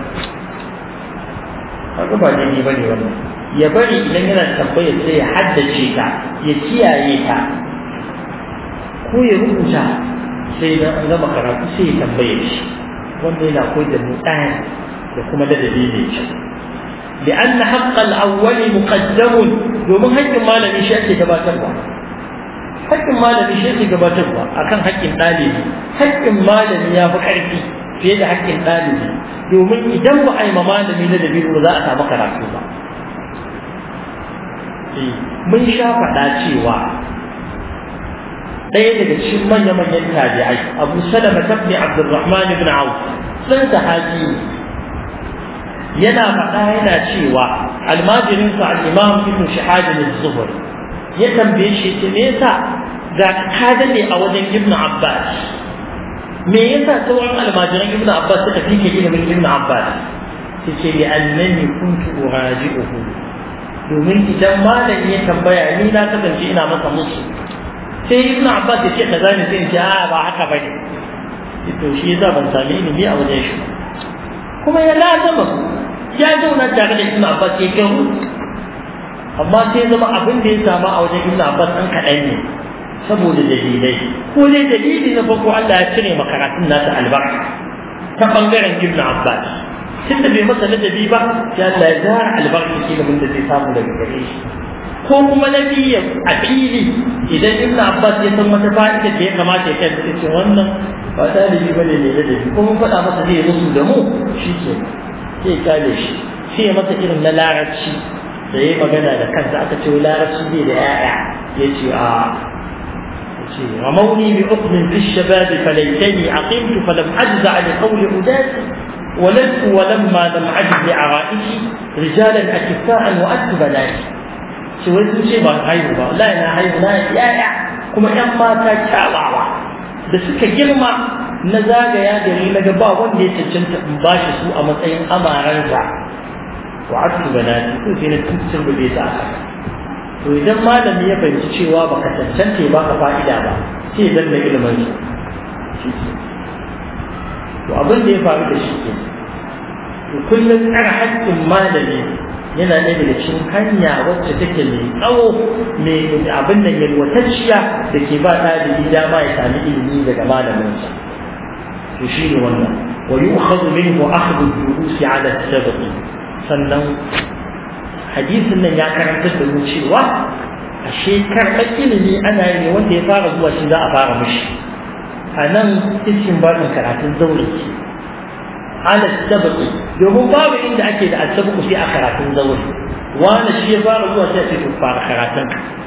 Haka ba daidai ba ne wannan. Ya bari idan yana tambayar sai ya haddace ta, ya kiyaye ta, ko ya rubuta sai idan an gama karatu sai ya tambaye shi. Wanda yana koyar da mu ɗaya da kuma ladabi mai kyau. لأن حق الأول مقدم domin haƙƙin malami shi ake gabatarwa haƙƙin malami shi ake gabatarwa akan haƙƙin ɗalibi haƙƙin malami ya fi ƙarfi fiye da haƙƙin ɗalibi domin idan ba a yi ma malami na dabi ba za a samu karatu ba mun sha faɗa cewa ɗaya daga cikin manya-manyan tabi'ai Abu Salama ibn Abdurrahman ibn Auf sun sahabi yana faɗa yana cewa almajirinsa al-imam ibn Shihab az-Zuhri ya tambaye shi ce me yasa ga ka dade a wajen ibn Abbas me yasa sauran almajiran ibn Abbas suka fi ilimin ibn Abbas yace li annani kuntu uraji'uhu domin idan malami ya tambaya ni na kasance ina masa musu sai ibn Abbas ya ce kaza ne sai ya a ba haka bane to shi yasa ban sami ilimi a wajen shi kuma ya lazama ya zauna tare da Ibn Abbas ya garu amma sai zama abin da ya samu a wajen Ibn Abbas ɗan kaɗan ne saboda dalilai ko dai dalili na farko Allah ya cire makaratun nasa albarka ta ɓangaren Ibn Abbas tunda bai masa ladabi ba sai Allah ya zara albarka ilimin da zai samu daga gare shi ko kuma na biyu a fili idan Ibn Abbas ya san wata fa'ida da ya kamata ya kai da ce wannan ba ɗalibi bane ne ladabi ko mun faɗa masa zai musu da mu shi ke sai kale shi sai ya masa irin na larabci da ya magana da kansa aka ce larabci zai da ya'ya ya ce a ce ramauni bi ukmin fi shababi falaitani aqimtu falam ajza li qawli udati ولدت ولما لم أجد لعرائشي رجالا أكفاء وأكتب لاتي شو يقول شيء ما هاي با لا أنا هاي لا يا يا كما كان ما تكاوا da suka girma na zagaya gari na gaba wanda ya cancanta in ba shi su a matsayin amaransa wa asu banati ko sai na tuntun da bai sa to idan malami ya fahimci cewa baka cancanta ba ka fa'ida ba sai ya danna ilimin shi to abin da ya faru da shi ke to kullum tsara haƙƙin malami yana ɗaya daga cikin hanya wacce take mai tsawo mai abin da yalwatacciya da ke ba ɗalibi dama ya sami ilimi daga malaminsa to shi ne wannan wa yu'khadhu minhu akhdhu ad-durusi 'ala as-sabq sannan hadisin nan ya karantar da mu cewa ashe karɓar ilimi ana yi wanda ya fara zuwa shi za a fara mishi a nan cikin baɗin karatun zaure ala sabaqi domin babu inda ake da asabaku sai a karatun zaure wani shi ya fara zuwa sai ku fara karatun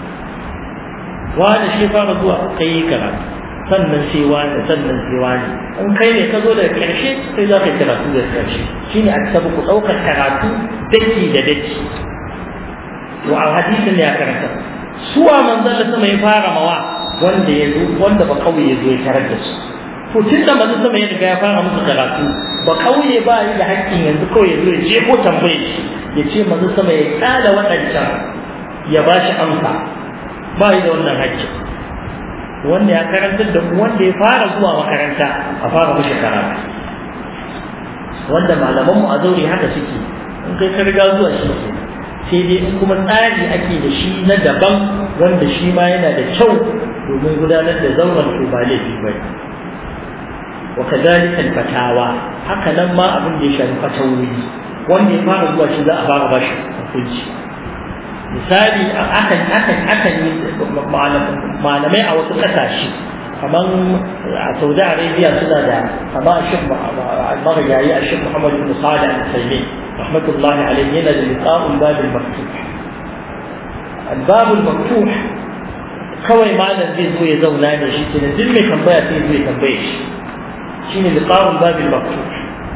wani shi ya fara zuwa kai karatu sannan sai wani sannan sai wani in kai ne ka zo daga karshe sai za ka yi karatu daga karshe shine asabaku ɗaukar karatu daki da daki to a hadisin ya karanta suwa manzon da sama ya fara mawa wanda ya zo wanda ba kauye ya zo ya tarar da su to tun da manzo sama ya riga ya fara musu karatu ba kauye ba yi da hakkin yanzu kawai ya zo ya je ko tambaye shi ya ce manzo sama ya kala wadancan ya ba shi amsa ba yi da wannan hakkin wanda ya karantar da mu wanda ya fara zuwa makaranta a fara mishi karatu wanda malaman mu a zaure haka suke in kai ka riga zuwa shi ke sai dai in kuma tsari ake da shi na daban wanda shi ma yana da kyau domin gudanar da zauren ko ba laifi ba wa kadhalika al-fatawa haka nan ma abin da ya shafi fatawoyi wanda ya fara zuwa shi za a fara bashi hukunci misali akan akan akan yi malamai a wasu kasashe kamar a Saudi Arabia suna da kama Sheikh al-Maghribi Sheikh Muhammad bin Salih al-Uthaymeen rahmatullahi alayhi yana da liqa'ul bab al-maftuh al-bab al-maftuh kawai malam zai zo ya zauna ne shi kenan duk mai tambaya sai zai tambaye shi shine liqa'ul bab al-maftuh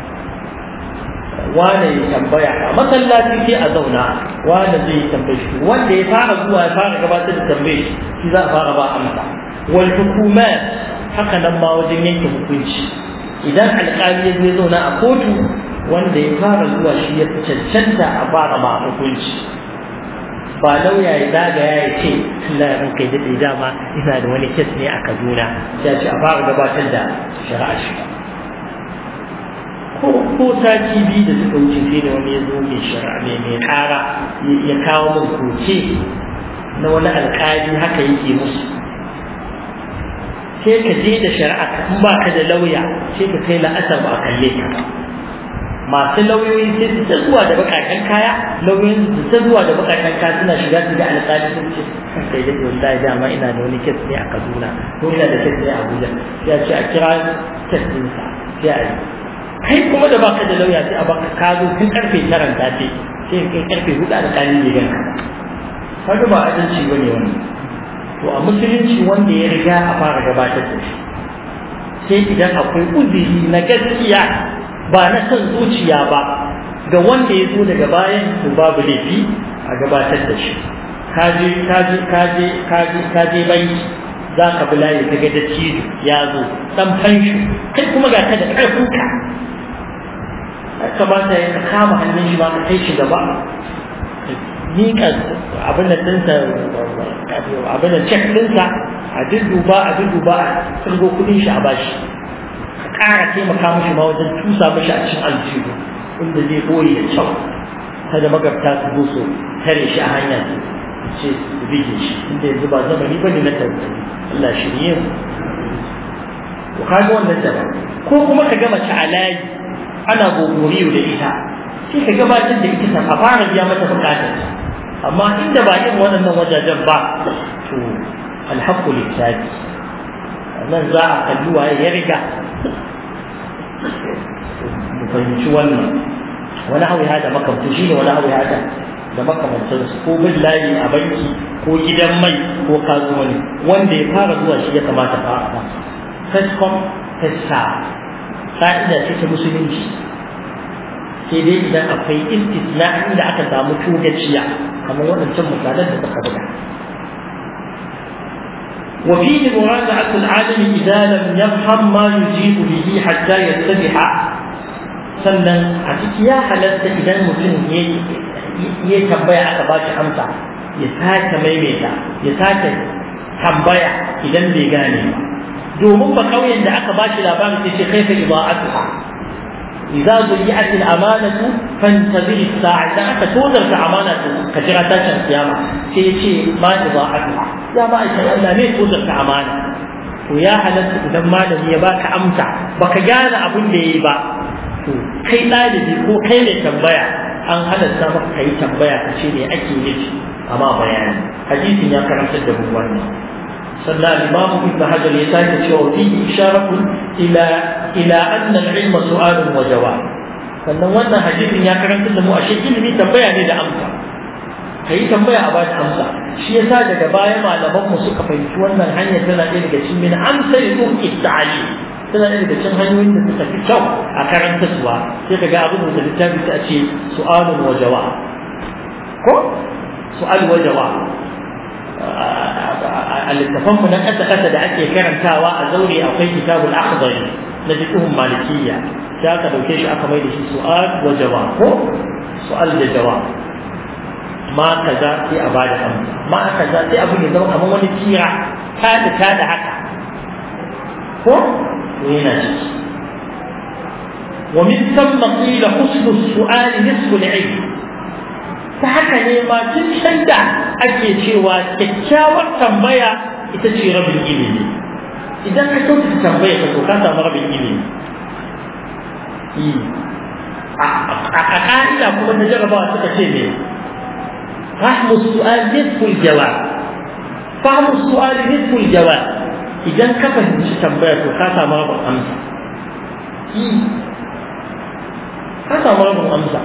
wanda ya tambaya a masallaci sai a zauna wanda zai tambaye shi wanda ya fara zuwa ya fara gabatar da tambaye shi za a fara ba amsa wal hukumat haka nan ma wajen yanke hukunci idan alƙali ya zai zauna a kotu wanda ya fara zuwa shi ya fi cancanta a fara ma hukunci ba lauya ya zagaya ya ce Allah ya ranka ya daɗe dama ina da wani kes ne a Kaduna ya ce a fara gabatar da shari'a shi ko ko sati biyu da suka wuce sai da wani ya zo mai shari'a mai mai kara ya kawo min koke na wani alƙali haka yake musu. sai ka je da shari'a in ba ka da lauya sai ka kai la'asar ba a kalle ka ba. masu lauyoyi sai su ta zuwa da bakakan kaya lauyoyin su ta zuwa da bakakan kaya suna shiga su da alƙali sun ce kai da wallahi dama ina da wani kes ne a Kaduna ko ina da kes ne a Abuja sai a ce a kira kes ɗinsa sai a yi kai kuma da baka da lauya sai a baka ka zo tun karfe tara ta ce sai kai karfe hudu alƙali ne ganka kaga ba adalci bane wannan. to a musulunci wanda ya riga a fara gabatar da shi sai idan akwai uzuri na gaskiya ba na son zuciya ba ga wanda ya zo daga bayan to babu laifi a gabatar da shi. kaje kaje kaje kaje kaje banki za ka bi layi ka ga dattijo ya zo dan fanshi kai kuma ga ka da ƙarfinka kamata ya kama hannun shi ba ka kai shi gaba miƙa abin da ɗinsa abin da cek ɗinsa a dudduba a dudduba a tsirgo kuɗin shi a bashi ka ƙara taimaka mashi ma wajen tusa mashi a cikin aljihu inda zai ɓoye da kyau kada magabta su zo su tare shi a hanya su ce su bige shi inda yanzu ba zamani ba ne na tantani Allah shirye mu to kaga wannan da ko kuma ka ga mace a layi ana gogoriyo da ita sai ka gabatar da ita a fara biya mata bukatar amma inda ba yin waɗannan wajajen ba to alhaqqu lillahi nan za a kalli waye ya riga mu fahimci wannan wani hawi hada makamtu shine wani hawi hada da makamantar su ko billahi a banki ko gidan mai ko kasuwanci wanda ya fara zuwa shi ya kamata fa a first come first serve ka'ida ce ta musulunci sai dai idan akwai istisna inda aka samu tugaciya kamar waɗancan misalan da suka buga. وفيه مراجعة العالم إذا لم يفهم ما يجيب به حتى يتبع sannan a ciki ya halatta idan mutum ya tambaya aka ba shi amsa ya sake maimaita ya sake tambaya idan bai gane ba domin ba kauyen da aka ba shi labarin sai ce kaifa idaa'atuha idza dhiyat al-amanatu fantazir as-sa'a idan aka tozarta amanatu ka jira tashin kiyama sai ya ce ma idaa'atuha ya ba ai Allah ne tozarta amana to ya halatta idan malami ya baka amsa baka gane abin da yayi ba to kai dalibi ko kai ne tambaya an halatta maka kai tambaya ka ce me ake nufi amma bayani hadisin ya karanta da mu wannan sannan imam ibn hajar ya sake cewa fi isharatu ila ila anna al-ilm su'al wa jawab sannan wannan hadisin ya karanta da mu a shi ilimi tambaya ne da amsa kai tambaya a bata amsa shi yasa daga baya malaman mu suka fahimci wannan hanya tana ɗaya daga cikin min amsa yuqi ta'ali tana ɗaya daga cikin hanyoyin da suka fi kyau a karanta suwa sai kaga abin da littafi ta ce su'alun wa jawab ko su'al wa jawab a littafanmu na ƙasa-ƙasa da ake karantawa a zaure akwai kitabul akhdari na fiqhun malikiyya sai aka dauke shi aka mai da shi su'al wa jawab ko su'al da jawab ma kaza sai a bada amsa ma kaza sai abu ya zama kamar wani tira ta da ta da haka ko yana ciki wa min thumma qila husnu as-su'al nisfu al-'ilm ta haka ne ma tun da ake cewa kyakkyawar tambaya ita ce rabin ilimi idan ka kyautata tambaya ka to ka samu rabin ilimi a ka'ida kuma ta jarabawa suka ce ne fahmu su'al nisful jawab fahmu su'al nisful jawab idan ka fahimci tambaya to ka samu rabin amsa ka samu rabin amsa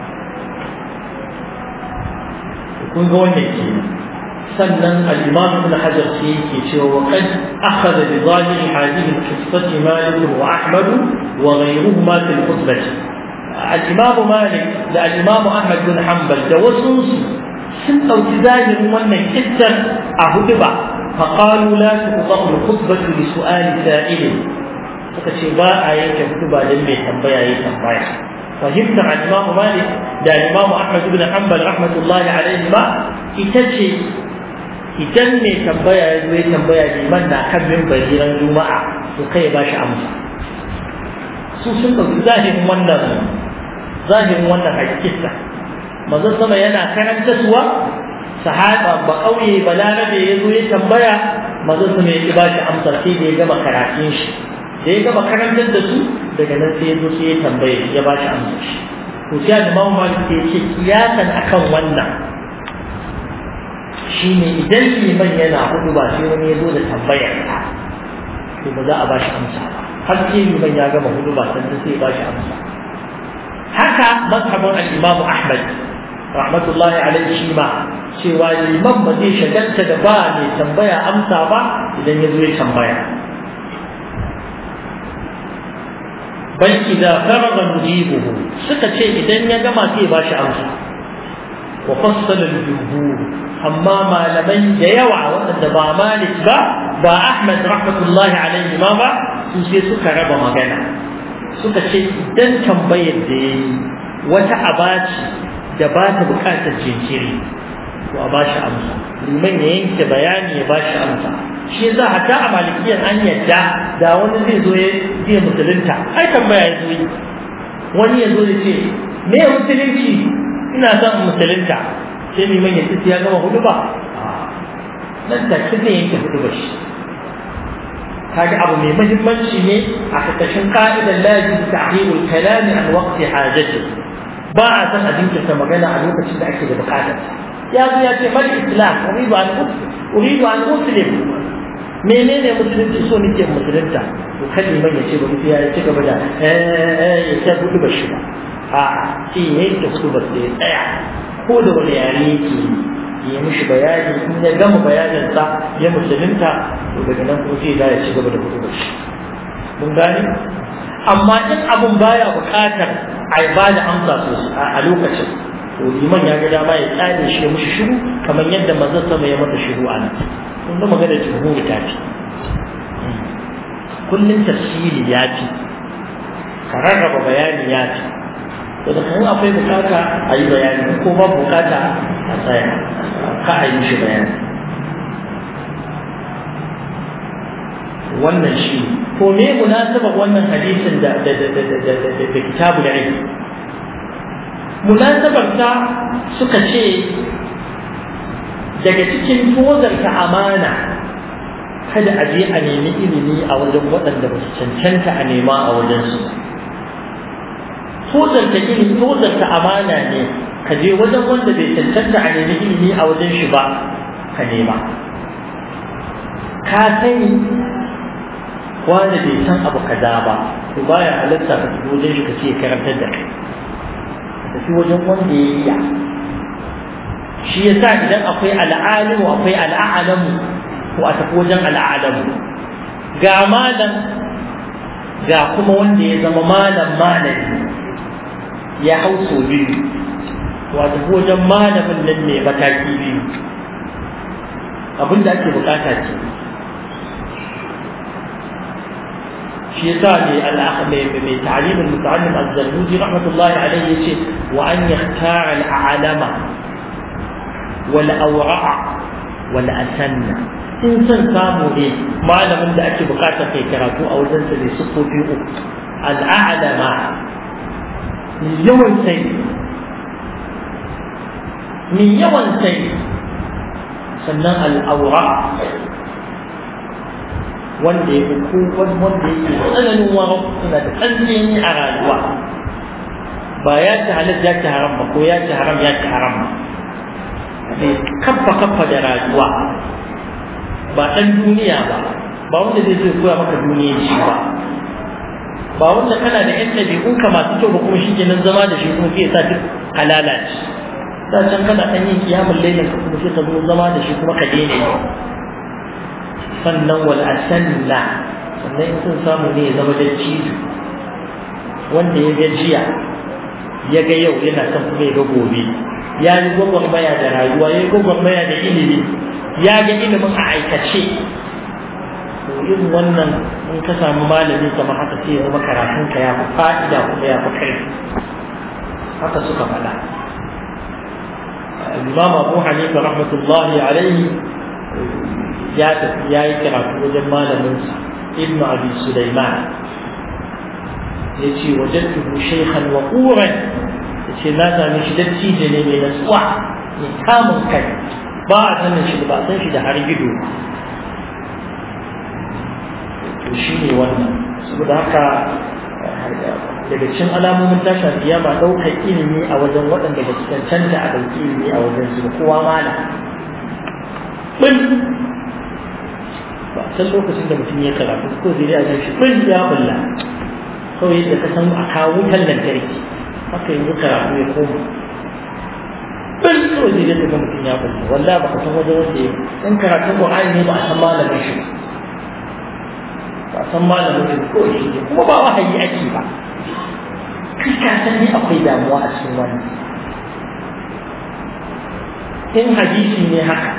kun ga wannan ke sannan al-imam ibn hajar sai yake cewa wa qad akhadha bi zahiri hadhihi al-qissati malik wa ahmad wa ghayruhuma fi al-khutbah al-imam malik da al-imam ahmad bin hanbal da wasu sun dauki zahirin wannan kissar a huduba fa qalu la tuqta al-khutbah li su'al sa'il suka ce ba a yanke huduba dan mai tambaya yayin tambaya فهمت عن الإمام مالك ده الإمام أحمد بن حنبل رحمة الله عليه ما يتجي يتني تنبيا يدوي تنبيا لمن كم من بزيرا جمعة وكي باش أمسا su sun ɗauki zahirin wannan zahirin wannan hakika manzon sama yana karanta suwa sahaba ba kauye balarabe ya zo ya tambaya manzon sama ya ba shi amsar sai da ya gama karatun shi da ya gama karantar da su daga nan sai ya zo sai ya tambaye ya ba shi amsar shi to sai da Imam Malik ya ce kiyasan akan wannan shine idan liman yana hudu ba sai wani ya zo da tambayar ta to ba za a ba shi amsa ba har sai liman ya gama hudu ba sannan sai ya ba shi amsa haka mazhabin al-Imam Ahmad rahmatullahi alaihi shi ma cewa liman ba zai shagalta da ba mai tambaya amsa ba idan ya zo ya tambaya bal idza faraga mujibuhu suka ce idan ya gama sai ba shi amsa wa fassala al-jumhur amma malamai da yawa wanda ba Malik ba ba Ahmad rahmatullahi alaihi ma ba su sai suka raba magana suka ce idan tambayar da yayi wata abaci da ba ta bukatar jinkiri to a bashi amsa liman ya yanke bayani ya bashi amsa shi yasa hatta a malikiyar an yadda da wani zai zo ya zai musulunta ai tambaya ya zo yi wani ya zo ya ce me musulunci ina son musulunta sai liman ya ce ya gama hudu ba nan da kike yanke hudu ba shi kaga abu mai muhimmanci ne a kakashin ka'idar la yajibu ta'khirul kalam an waqti hajati ba a san a jinkirta magana a lokacin da ake da bukatar ya zo ya ce mal islam uridu an muslim uridu an muslim menene musulunci so nake musulunta to kalli man ya ce ba mutum ya ci gaba da eh ya ce gudu ba shi ba a shi ne da gudu ba sai tsaya ko da wani yare yake ya mishi bayani in ya gama bayanin sa ya musulunta to daga nan kuma sai ya ci gaba da gudu ba shi mun gane amma in abun baya bukatar a ba da amsa sosai a lokacin to liman ya ga dama ya tsare shi ya mishi shiru kamar yadda manzon sama ya mata shiru a nan kun ga magana jumhuri ta fi kullun tafsiri ya fi ka rarraba bayani ya fi to da kuma akwai bukata a yi bayani ko ba bukata a tsaya ka a yi shi bayani wannan shi ko me munasabar wannan hadisin da da da da da da da kitabul ilm munasabar ta suka ce daga cikin tozarta amana kada a je a nemi ilimi a wajen waɗanda ba su cancanta a nema a wajen su tozarta ilimi tozarta amana ne ka je wajen wanda bai cancanta a nemi ilimi a wajen shi ba ka nema ka sani wanda bai san abu kaza ba to baya halatta ka tafi wajen shi ka ce karantar da kai ka tafi wajen wanda ya iya shi yasa idan akwai al'alimu akwai al'alamu ko a tafi wajen al'alamu ga malam ga kuma wanda ya zama malam malami ya hau so biyu to a tafi wajen malamin nan mai mataki biyu abinda ake bukata ce shi yasa ne al-akhmi mai ta'lim al-muta'allim az-zarnuji rahmatullahi alayhi yace wa an yakhtara al-a'lama wal awra'a wal asanna in san samu ne malamin da ake bukatar kai karatu a wajen sa ne sufofi uku al-a'lama yawan sai ni yawan sai sannan al-awra'a wanda ya fi wanda yake tsananin waro suna da tsantseni a rayuwa ba ya ci halatta ya ci haram ba ko ya ci haram ya ci haram ba mai kaffa kaffa da rayuwa ba ɗan duniya ba ba wanda zai zai koya maka duniya shi ba ba wanda kana da yan ɗabi'unka masu kyau ba kuma shi ke nan zama da shi kuma sai ya sa duk halala ce da can kana ɗan yin kiyamun lailin ka kuma sai ka zo zama da shi kuma ka daina yi sannan wal asanna sannan in sun samu ne ya zama da cizo wanda ya gajiya ya ga yau yana kan kuma ya ga gobe ya yi gwagwarmaya da rayuwa ya yi gwagwarmaya da ilimi ya ga ilimin a aikace to irin wannan in ka samu malami kamar haka sai ya zama karatunka ya fi fa'ida kuma ya fi kai haka suka faɗa Imam Abu Hanifa rahmatullahi alaihi ya tafi ya yi karatu wajen malaminsa Ibn Abi Sulaiman yace wajadtuhu shaykhan waquran yace na same shi dattijo ne mai natsuwa mai kamun kai ba a sanin shi ba san shi da har gido to shine wannan saboda haka daga cikin alamomin tashin kiyama daukar ilimi a wajen waɗanda ba su cancanta a ɗauki ilimi a wajen su kowa mala bin ba san lokacin da mutum ya karatu ko zai ya shi bin ya bulla kawai yadda ka san a kawo wutar lantarki haka yanzu karatu ya koma bin kawai zai yadda mutum ya bulla wallahi ba ka san wajen wanda ya in karatun Qur'ani ne ba a san malamin shi ba a san malamin shi ko shi kuma ba wahayi ake ba kai ka san ne akwai damuwa a cikin wannan in hadisi ne haka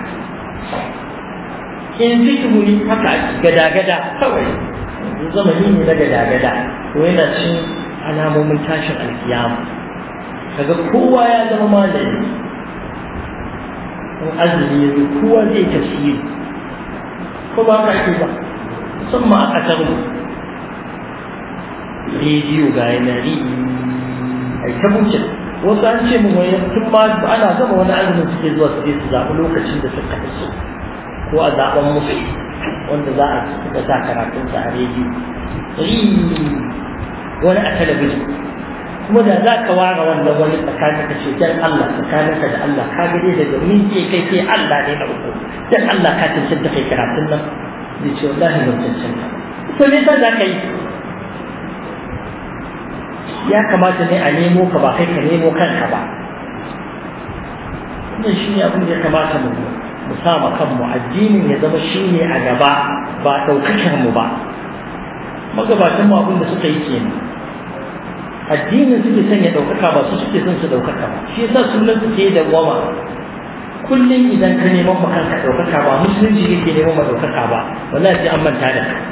in fikihu ne haka ake gada-gada kawai zamani ne na gada-gada to yana cin alamomin tashin alkiyama kaga kowa ya zama malami in azumi ya zo kowa zai tafsiri ko ba ka ake ba musamman a ƙasar rediyo ga yanari ai ta buce wasu an ce mun wani tun ma ana gama wani azumin suke zuwa su je su zaɓi lokacin da suka fi so ko a zaɓen musu wanda za a da sa karatun sa a rediyo wani a talabijin kuma da za ka ware wannan wani tsakanin ka ce dan Allah tsakanin ka da Allah ka gade daga min ce kai sai Allah ne na uku dan Allah ka cancanta kai karatun nan zai ce wallahi ban cancanta to me yasa za ka yi ya kamata ne a nemo ka ba kai ka nemo kanka ba wannan shi ne abin da ya kamata mu mu sa ma kanmu addinin ya zama shi ne a gaba ba ɗaukakar mu ba magabatan mu abin da suka yi kenan addinin suke son ya ɗaukaka ba su suke son su ɗaukaka ba shi yasa sunan suke da goma kullum idan ka neman ma kanka ɗaukaka ba musulunci yake neman ma ɗaukaka ba wallahi sai an manta da kai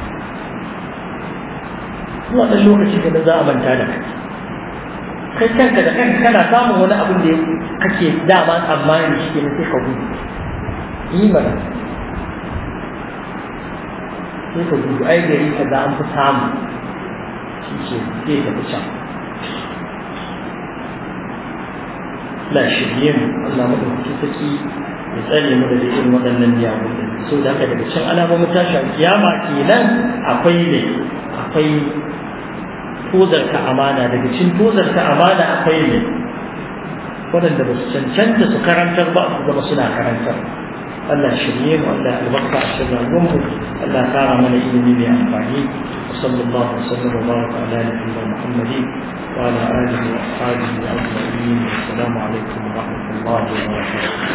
zuwa ɗan lokaci da za a manta da kai kai kanka da kanka kana samun wani abin da kake dama tsammani shi ne sai ka gudu yi mana sai ka gudu ai gari ka za an fi samu shi ke zai tafi can la shirye mu Allah madaukakin saki ya tsare mu da irin waɗannan miyagun da so da haka daga cikin alamomin tashin kiyama kenan akwai ne akwai tozarta amana daga cikin tozarta amana akwai ne waɗanda ba su cancanta su karantar ba su zama suna karantar Allah shirye mu Allah albarka a cikin rayuwarmu Allah kara mana ilimi mai amfani sallallahu alaihi wasallam wa baraka ala nabiyyina Muhammadin wa ala alihi wa ashabihi ajma'in assalamu alaikum wa rahmatullahi wa barakatuh